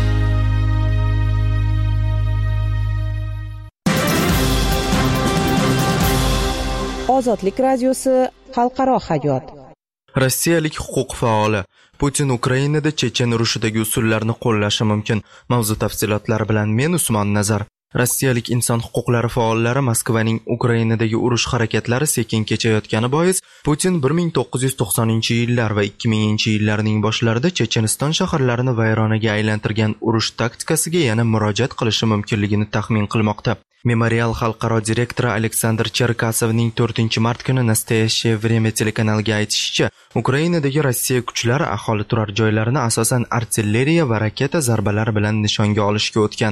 Ozodlik radiosi xalqaro hayot. Rossiyalik huquq faoli Putin Ukrainada Chechen urushidagi usullarni qo'llashi mumkin. Mavzu tafsilotlari bilan men Usmon Nazar. Rossiyalik inson huquqlari faollari Moskvaning Ukrainadagi urush harakatlari sekin kechayotgani bois Putin bir ming to'qqiz yuz to'qsoninchi yillar va ikki minginchi yillarning boshlarida Checheniston shaharlarini vayronaga aylantirgan urush taktikasiga yana murojaat qilishi mumkinligini taxmin qilmoqda. Memorial xalqaro direktori Aleksandr Cherkasovning to'rtinchi mart kuni Nastoyashye Vremya telekanaliga aytishicha, Ukrainadagi Rossiya kuchlari aholi turar joylarini asosan artilleriya va raketa zarbalari bilan nishonga olishga o'tgan.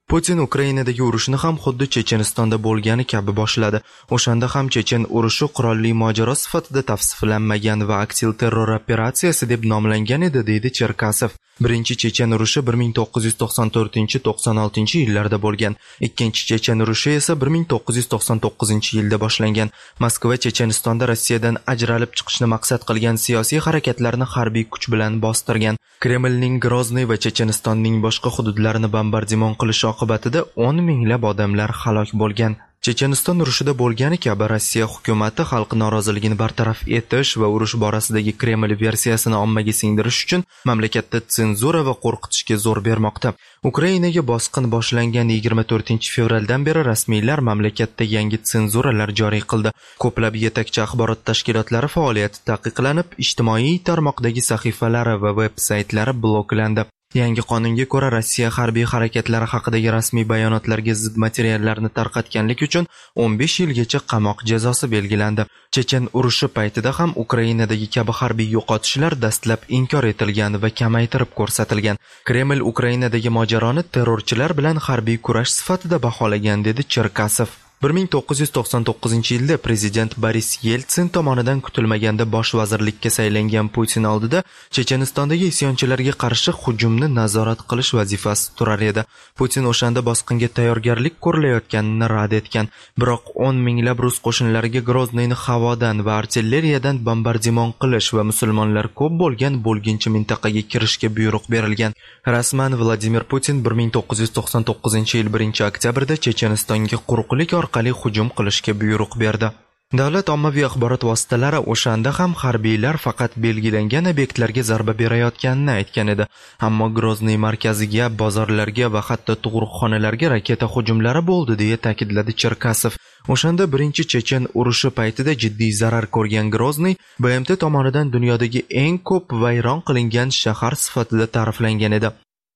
Putin Ukrainadagi urushni ham xuddi Chechenistonda bo'lgani kabi boshladi. O'shanda ham Chechen urushi qurolli mojaro sifatida tavsiflanmagan va aksil terror operatsiyasi deb nomlangan edi, deydi Cherkasov. Birinchi Chechen urushi bir ming to'qqiz yuz to'qson to'rtinchi to'qson oltinchi yillarda bo'lgan. Ikkinchi Chechen urushi esa bir ming to'qqiz yuz to'qson to'qqizinchi yilda boshlangan. Moskva Chechenistonda Rossiyadan ajralib chiqishni maqsad qilgan siyosiy harakatlarni harbiy kuch bilan bostirgan. Kremlning Grozny va Chechenistonning boshqa hududlarini bombardimon qilishi oqibatida o'n minglab odamlar halok bo'lgan. Checheniston urushida bo'lgani kabi Rossiya hukumatı xalq noroziligini bartaraf etish va urush borasidagi Kreml versiyasini ommaga singdirish uchun mamlakatda senzura va qo'rqitishga zo'r bermoqda. Ukrainaga bosqin boshlangan yigirma to'rtinchi fevraldan beri rasmiylar mamlakatda yangi senzuralar joriy qildi. Ko'plab yetakchi axborot tashkilotlari faoliyati taqiqlanib, ijtimoiy tarmoqdagi sahifalari va veb-saytlari bloklandi. Yangi qonunga ko'ra Rossiya harbiy harakatlari haqidagi rasmiy bayonotlarga zid materiallarni tarqatganlik uchun o'n besh yilgacha qamoq jazosi belgilandi. Chechen urushi paytida ham Ukrainadagi kabi harbiy yo'qotishlar dastlab inkor etilgan va kamaytirib ko'rsatilgan. Kreml Ukrainadagi mojaroni terrorchilar bilan harbiy kurash sifatida baholagan, dedi Cherkasov. bir ming to'qqiz yuz to'qson to'qqizinchi yilda prezident Boris Yeltsin tomonidan kutilmaganda bosh vazirlikka saylangan Putin oldida Chechenistondagi isyonchilarga qarshi hujumni nazorat qilish vazifasi turar edi. Putin o'shanda bosqinga tayyorgarlik ko'rilayotganini rad etgan, biroq o'n minglab rus qo'shinlariga Groznyni havodan va artilleriyadan bombardimon qilish va musulmonlar ko'p bo'lgan bo'lginchi mintaqaga kirishga buyruq berilgan. Rasman Vladimir Putin bir ming to'qqiz yuz to'qson to'qqizinchi yil birinchi oktyabrda Chechenistonga quruqlik orqali hujum qilishga buyruq berdi. Davlat ommaviy axborot vositalari o'shanda ham harbiylar faqat belgilangan obyektlarga zarba berayotganini aytgan edi. Ammo Grozny markaziga, bozorlarga va hatto tug'ruqxonalarga raketa hujumlari bo'ldi, deya ta'kidladi Cherkasov. O'shanda birinchi Chechen urushi paytida jiddiy zarar ko'rgan Grozny B M T tomonidan dunyodagi eng ko'p vayron qilingan shahar sifatida ta'riflangan edi.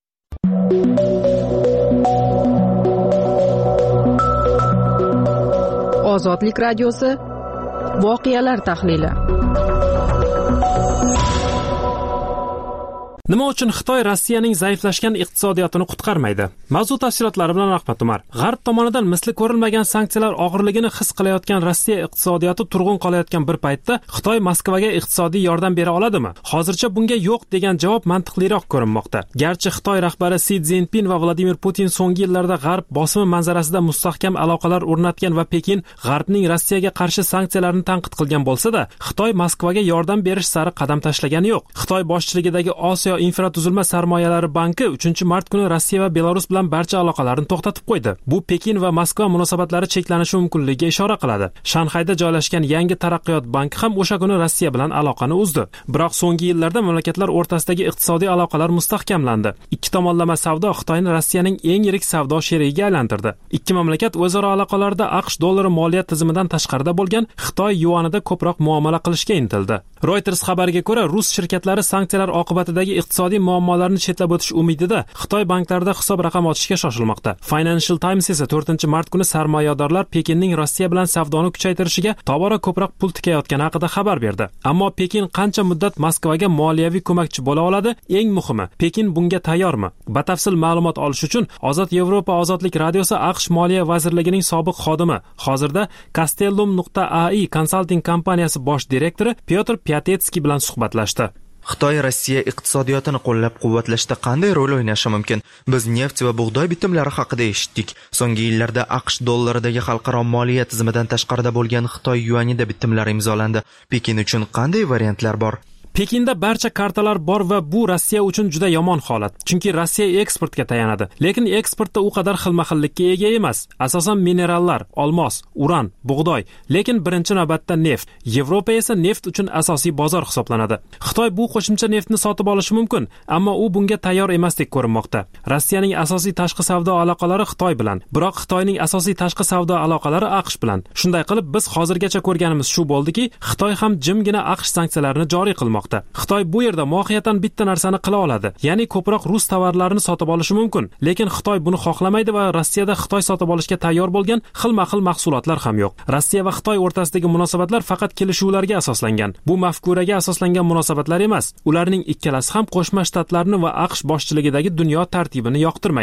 Ozodlik radiosi voqealar tahlili. Nima uchun Xitoy Rossiyaning zaiflashgan iqtisodiyotini qutqarmaydi? Mavzu tafsilotlari bilan Rahmat Umar. G'arb tomonidan misli ko'rilmagan sanksiyalar og'irligini his qilayotgan Rossiya iqtisodiyoti turg'un qolayotgan bir paytda Xitoy Moskvaga iqtisodiy yordam bera oladimi? Hozircha bunga yo'q degan javob mantiqliroq ko'rinmoqda. Garchi Xitoy rahbari Si Szinpin va Vladimir Putin so'nggi yillarda G'arb bosimi manzarasida mustahkam aloqalar o'rnatgan va Pekin G'arbning Rossiyaga qarshi sanksiyalarni tanqid qilgan bo'lsa-da, Xitoy Moskvaga yordam berish sari qadam tashlagani yo'q. Xitoy boshchiligidagi Osiyo infratuzilma sarmoyalari banki uchinchi mart kuni Rossiya va Belarus bilan barcha aloqalarni to'xtatib qo'ydi. Bu Pekin va Moskva munosabatlari cheklanishi mumkinligiga ishora qiladi. Shanxayda joylashgan yangi taraqqiyot banki ham o'sha kuni Rossiya bilan aloqani uzdi. Biroq so'nggi yillarda mamlakatlar o'rtasidagi iqtisodiy aloqalar mustahkamlandi. Ikki tomonlama savdo Xitoyni Rossiyaning eng yirik savdo sherigiga aylantirdi. Ikki mamlakat o'zaro aloqalarda AQSh dollari moliyat tizimidan tashqarida bo'lgan Xitoy yuanida ko'proq muomala qilishga intildi. Reuters xabariga ko'ra, rus shirkatlari sanksiyalar oqibatidagi iqtisodiy muammolarni chetlab o'tish umidida Xitoy banklarida hisob raqam ochishga shoshilmoqda. Financial Times esa to'rtinchi mart kuni sarmoyadorlar Pekinning Rossiya bilan savdoni kuchaytirishiga tobora ko'proq pul tikayotgani haqida xabar berdi. Ammo Pekin qancha muddat Moskvaga moliyaviy ko'makchi bo'la oladi? Eng muhimi, Pekin bunga tayyormi? Batafsil ma'lumot olish uchun Ozod Yevropa ozodlik radiosi AQSh Moliya vazirligining sobiq xodimi, hozirda Castellum nuqta A I konsalting kompaniyasi bosh direktori Pyotr Pyatetskiy bilan suhbatlashdi. Xitoy Rossiya iqtisodiyotini qo'llab-quvvatlashda qanday rol o'ynashi mumkin? Biz neft va bug'doy bitimlari haqida eshitdik. So'nggi yillarda AQSh dollaridagi xalqaro moliya tizimidan tashqarida bo'lgan Xitoy yuanida bitimlar imzolandi. Pekin uchun qanday variantlar bor? Pekinda barcha kartalar bor va bu Rossiya uchun juda yomon holat. Chunki Rossiya eksportga tayanadi. Lekin eksportda u qadar xilma-xillikka ega emas. Asosan minerallar, olmos, uran, bug'doy, lekin birinchi navbatda neft. Yevropa esa neft uchun asosiy bozor hisoblanadi. Xitoy bu qo'shimcha neftni sotib olishi mumkin, ammo u bunga tayyor emasdek ko'rinmoqda. Rossiyaning asosiy tashqi savdo aloqalari Xitoy bilan, biroq Xitoyning asosiy tashqi savdo aloqalari AQSh bilan. Shunday qilib biz hozirgacha ko'rganimiz shu bo'ldiki, Xitoy ham jimgina AQSh sanksiyalarini joriy qilmoqda. Xitoy bu yerda mohiyatan bitta narsani qila oladi, ya'ni ko'proq rus tovarlarini sotib olishi mumkin. Lekin Xitoy buni xohlamaydi va Rossiyada Xitoy sotib olishga tayyor bo'lgan xilma-xil mahsulotlar ham yo'q. Rossiya va Xitoy o'rtasidagi munosabatlar faqat kelishuvlarga asoslangan. Bu mafkuraga asoslangan munosabatlar emas. Ularning ikkalasi ham Qo'shma Shtatlarni va AQSh boshchiligidagi dunyo tartibini yoqtirmaydi.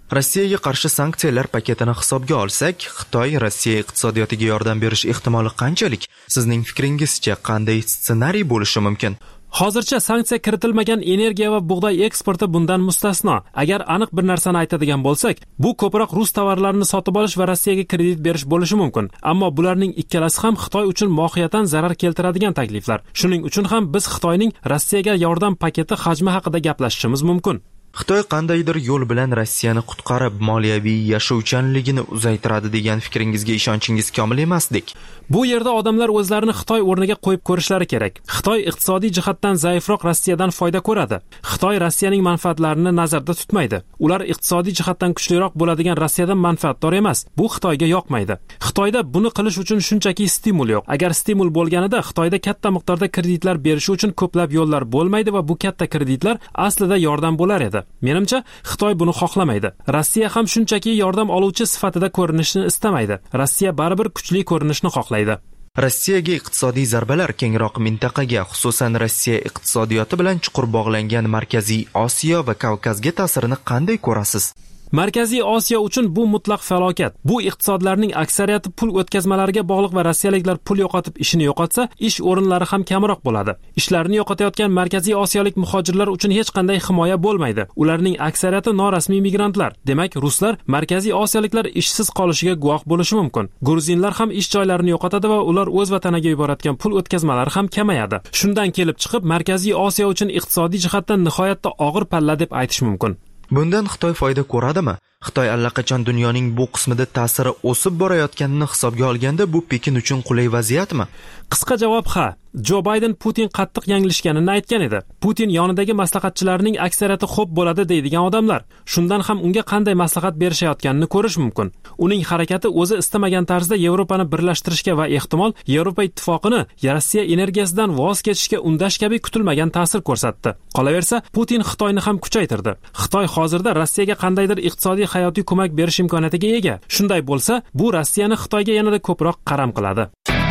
Rossiyaga qarshi sanksiyalar paketini hisobga olsak, Xitoy Rossiya iqtisodiyotiga yordam berish ehtimoli qanchalik? Sizning fikringizcha qanday ssenariy bo'lishi mumkin? Hozircha sanksiya kiritilmagan energiya va bug'doy eksporti bundan mustasno. Agar aniq bir narsani aytadigan bo'lsak, bu ko'proq rus tovarlarini sotib olish va Rossiyaga kredit berish bo'lishi mumkin. Ammo bularning ikkalasi ham Xitoy uchun mohiyatan zarar keltiradigan takliflar. Shuning uchun ham biz Xitoyning Rossiyaga yordam paketi hajmi haqida gaplashishimiz mumkin. Xitoy qandaydir yo'l bilan Rossiyani qutqarib, moliyaviy yashovchanligini uzaytiradi degan fikringizga ishonchingiz komil emasdik. Bu yerda odamlar o'zlarini Xitoy o'rniga qo'yib ko'rishlari kerak. Xitoy iqtisodiy jihatdan zaifroq Rossiyadan foyda ko'radi. Xitoy Rossiyaning manfaatlarini nazarda tutmaydi. Ular iqtisodiy jihatdan kuchliroq bo'ladigan Rossiyadan manfaatdor emas. Bu Xitoyga yoqmaydi. Xitoyda buni qilish uchun shunchaki stimul yo'q. Agar stimul bo'lganida Xitoyda katta miqdorda kreditlar berish uchun ko'plab yo'llar bo'lmaydi va bu katta kreditlar aslida yordam bo'lar edi. Menimcha, Xitoy buni xohlamaydi. Rossiya ham shunchaki yordam oluvchi sifatida ko'rinishni istamaydi. Rossiya baribir kuchli ko'rinishni xohlaydi. Rossiyaga iqtisodiy zarbalar kengroq mintaqaga, xususan Rossiya iqtisodiyoti bilan chuqur bog'langan Markaziy Osiyo va Kavkazga ta'sirini qanday ko'rasiz? Markaziy Osiyo uchun bu mutlaq falokat. Bu iqtisodlarning aksariyati pul o'tkazmalariga bog'liq va rossiyaliklar pul yo'qotib ishini yo'qotsa, ish o'rinlari ham kamroq bo'ladi. Ishlarini yo'qotayotgan Markaziy Osiyolik muhojirlar uchun hech qanday himoya bo'lmaydi. Ularning aksariyati norasmiy migrantlar. Demak, ruslar Markaziy Osiyoliklar ishsiz qolishiga guvoh bo'lishi mumkin. Gruzinlar ham ish joylarini yo'qotadi va ular o'z vataniga yuborayotgan pul o'tkazmalari ham kamayadi. Shundan kelib chiqib, Markaziy Osiyo uchun iqtisodiy jihatdan nihoyatda og'ir palla deb aytish mumkin. Bundan Xitoy foyda ko'radimi? Xitoy allaqachon dunyoning bu qismida ta'siri o'sib borayotganini hisobga olganda bu Pekin uchun qulay vaziyatmi? Qisqa javob ha. Jo Bayden Putin qattiq yanglishganini aytgan edi. Putin yonidagi maslahatchilarning aksariyati xo'p bo'ladi deydigan odamlar. Shundan ham unga qanday maslahat berishayotganini ko'rish mumkin. Uning harakati o'zi istamagan tarzda Yevropani birlashtirishga va ehtimol Yevropa ittifoqini Rossiya energiyasidan voz kechishga undash kabi kutilmagan ta'sir ko'rsatdi. Qolaversa, Putin Xitoyni ham kuchaytirdi. Xitoy hozirda Rossiyaga qandaydir iqtisodiy hayotiy ko'mak berish imkoniyatiga ega. Shunday bo'lsa, bu Rossiyani Xitoyga yanada ko'proq qaram qiladi.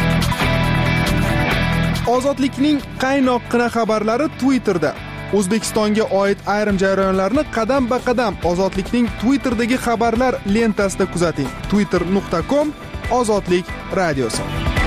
Ozodlikning qaynoqqina xabarlari Twitterda. O'zbekistonga oid ayrim jarayonlarni qadam-ba-qadam Ozodlikning Twitterdagi xabarlar lentasida kuzating. twitter nuqta com Ozodlik radiosi.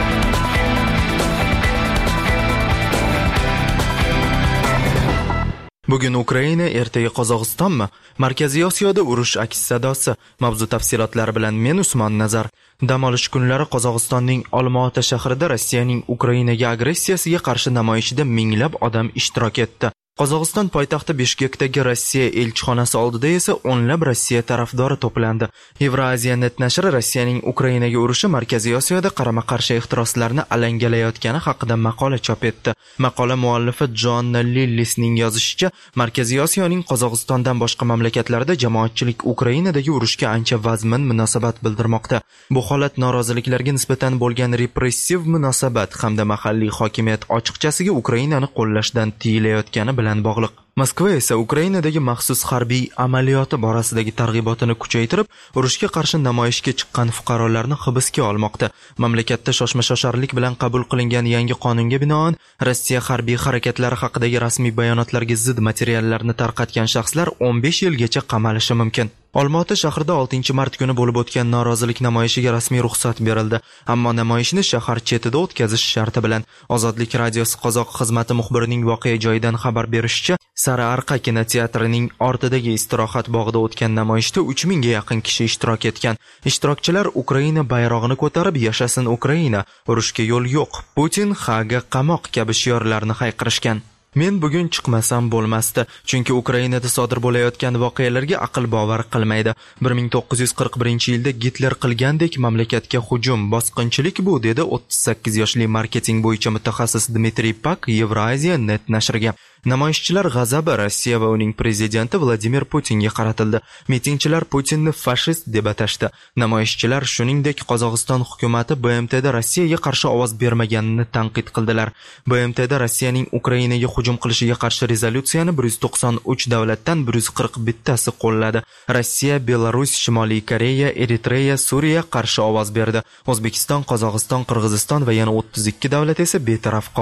Bugun Ukraina, ertaga Qozog'istonmi? Markaziy Osiyoda urush aks sadosi. Mavzu tafsilotlari bilan men Usmon Nazar. Dam olish kunlari Qozog'istonning Olmaota shahrida Rossiyaning Ukrainaga agressiyasiga qarshi namoyishida minglab odam ishtirok etdi. Qozog'iston poytaxti Bishkekdagi Rossiya elchixonasi oldida esa o'nlab Rossiya tarafdori to'plandi. Euraziya net nashri Rossiyaning Ukrainaga urushi Markaziy Osiyoda qarama-qarshi ehtiroslarni alangalayotgani haqida maqola chop etdi. Maqola muallifi Jonna Lillisning yozishicha, Markaziy Osiyoning Qozog'istondan boshqa mamlakatlarda jamoatchilik Ukrainadagi urushga ancha vazmin munosabat bildirmoqda. Bu holat noroziliklarga nisbatan bo'lgan repressiv munosabat hamda mahalliy hokimiyat ochiqchasiga Ukrainani qo'llashdan tiyilayotgani bilan bog'liq. Moskva esa Ukrainadagi maxsus harbiy amaliyoti borasidagi targ'ibotini kuchaytirib, urushga qarshi namoyishga chiqqan fuqarolarni hibsga olmoqda. Mamlakatda shoshma-shosharlik bilan qabul qilingan yangi qonunga binoan, Rossiya harbiy harakatlari haqidagi rasmiy bayonotlarga zid materiallarni tarqatgan shaxslar o'n besh yilgacha qamalishi mumkin. Olmaota shahrida oltinchi mart kuni bo'lib o'tgan norozilik namoyishiga rasmiy ruxsat berildi, ammo namoyishni shahar chetida o'tkazish sharti bilan. Ozodlik radiosi qozoq xizmati muxbirining voqea joyidan xabar berishicha, Sara Arqa kinoteatrining ortidagi istirohat bog'ida o'tgan namoyishda uch mingga yaqin kishi ishtirok etgan. Ishtirokchilar Ukraina bayrog'ini ko'tarib "Yashasin Ukraina, urushga yo'l yo'q, Putin Haga qamoq" kabi shiorlarni hayqirishgan. Men bugun chiqmasam bo'lmasdi, chunki Ukrainada sodir bo'layotgan voqealarga aql bovar qilmaydi. bir ming to'qqiz yuz qirq birinchi yilda Gitler qilgandek mamlakatga hujum, bosqinchilik bu, dedi o'ttiz sakkiz yoshli marketing bo'yicha mutaxassis Dmitriy Pak Euraziya net nashriga. Namoyishchilar g'azabi Rossiya va uning prezidenti Vladimir Putinga qaratildi. Mitingchilar Putinni fashist deb atashdi. Namoyishchilar shuningdek Qozog'iston hukumati B M T da Rossiyaga qarshi ovoz bermaganini tanqid qildilar. B M T da Rossiyaning Ukrainaga hujum qilishiga qarshi rezolyutsiyani bir yuz to'qson uch davlatdan bir yuz qirq bittasi qo'lladi. Rossiya, Belarus, Shimoliy Koreya, Eritreya, Suriya qarshi ovoz berdi. O'zbekiston, Qozog'iston, Qirg'iziston va yana o'ttiz ikki davlat esa betaraf qoldi.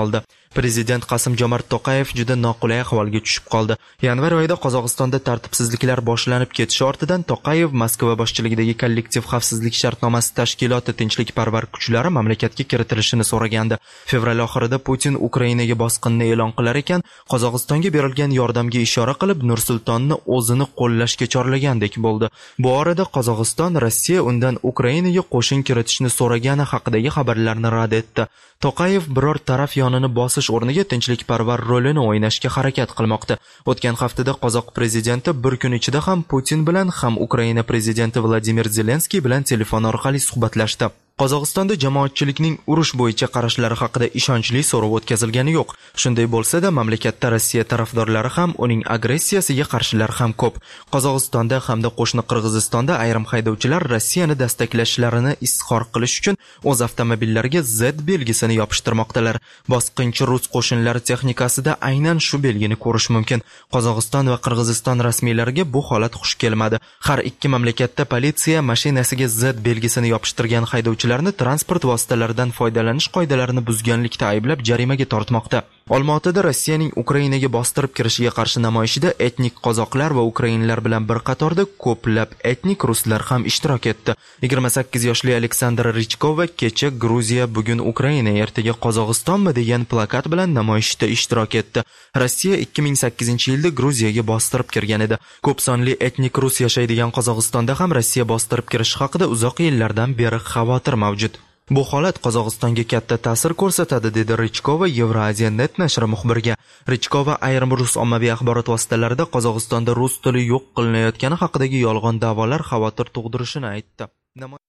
Prezident Qasim-Jomart To'qayev juda noqulay ahvolga tushib qoldi. Yanvar oyida Qozog'istonda tartibsizliklar boshlanib ketishi ortidan To'qayev Moskva boshchiligidagi kollektiv xavfsizlik shartnomasi tashkiloti tinchlikparvar kuchlari mamlakatga kiritilishini so'ragandi. Fevral oxirida Putin Ukrainaga bosqinni e'lon qilar ekan, Qozog'istonga berilgan yordamga ishora qilib, Nur-Sultonni o'zini qo'llashga chorlagandek bo'ldi. Bu orada Qozog'iston Rossiya undan Ukrainaga qo'shin kiritishni so'ragani haqidagi xabarlarni rad etdi. To'qayev biror taraf yonini bosish o'rniga tinchlikparvar rolini o'ynashga harakat qilmoqda. O'tgan haftada qozoq prezidenti bir kun ichida ham Putin bilan ham Ukraina prezidenti Vladimir Zelenskiy bilan telefon orqali suhbatlashdi. Qozog'istonda jamoatchilikning urush bo'yicha qarashlari haqida ishonchli so'rov o'tkazilgani yo'q. Shunday bo'lsa-da, mamlakatda Rossiya tarafdorlari ham, uning agressiyasiga qarshilar ham ko'p. Qozog'istonda hamda qo'shni Qirg'izistonda ayrim haydovchilar Rossiyani dastaklashlarini izhor qilish uchun o'z avtomobillariga Z belgisini yopishtirmoqdalar. Bosqinchi rus qo'shinlari texnikasida aynan shu belgini ko'rish mumkin. Qozog'iston va Qirg'iziston rasmiylariga bu holat xush kelmadi. Har ikki mamlakatda politsiya mashinasiga Z belgisini yopishtirgan haydovchilar transport vositalaridan foydalanish qoidalarini buzganlikda ayblab jarimaga tortmoqda. Olmaotada Rossiyaning Ukrainaga bostirib kirishiga qarshi namoyishida etnik qozoqlar va ukrainlar bilan bir qatorda ko'plab etnik ruslar ham ishtirok etdi. yigirma sakkiz yoshli Aleksandr Richkova kecha Gruziya bugun Ukraina ertaga Qozog'istonmi degan plakat bilan namoyishda ishtirok etdi. Rossiya ikki ming sakkizinchi yilda Gruziyaga bostirib kirgan edi. Ko'p sonli etnik rus yashaydigan Qozog'istonda ham Rossiya bostirib kirishi haqida uzoq yillardan beri xavotir mavjud. Bu holat Qozog'istonga katta ta'sir ko'rsatadi, dedi Richkova Eurasia net nashri muxbiriga. Richkova ayrim rus ommaviy axborot vositalarida Qozog'istonda rus tili yo'q qilinayotgani haqidagi yolg'on da'volar xavotir tug'dirishini aytdi.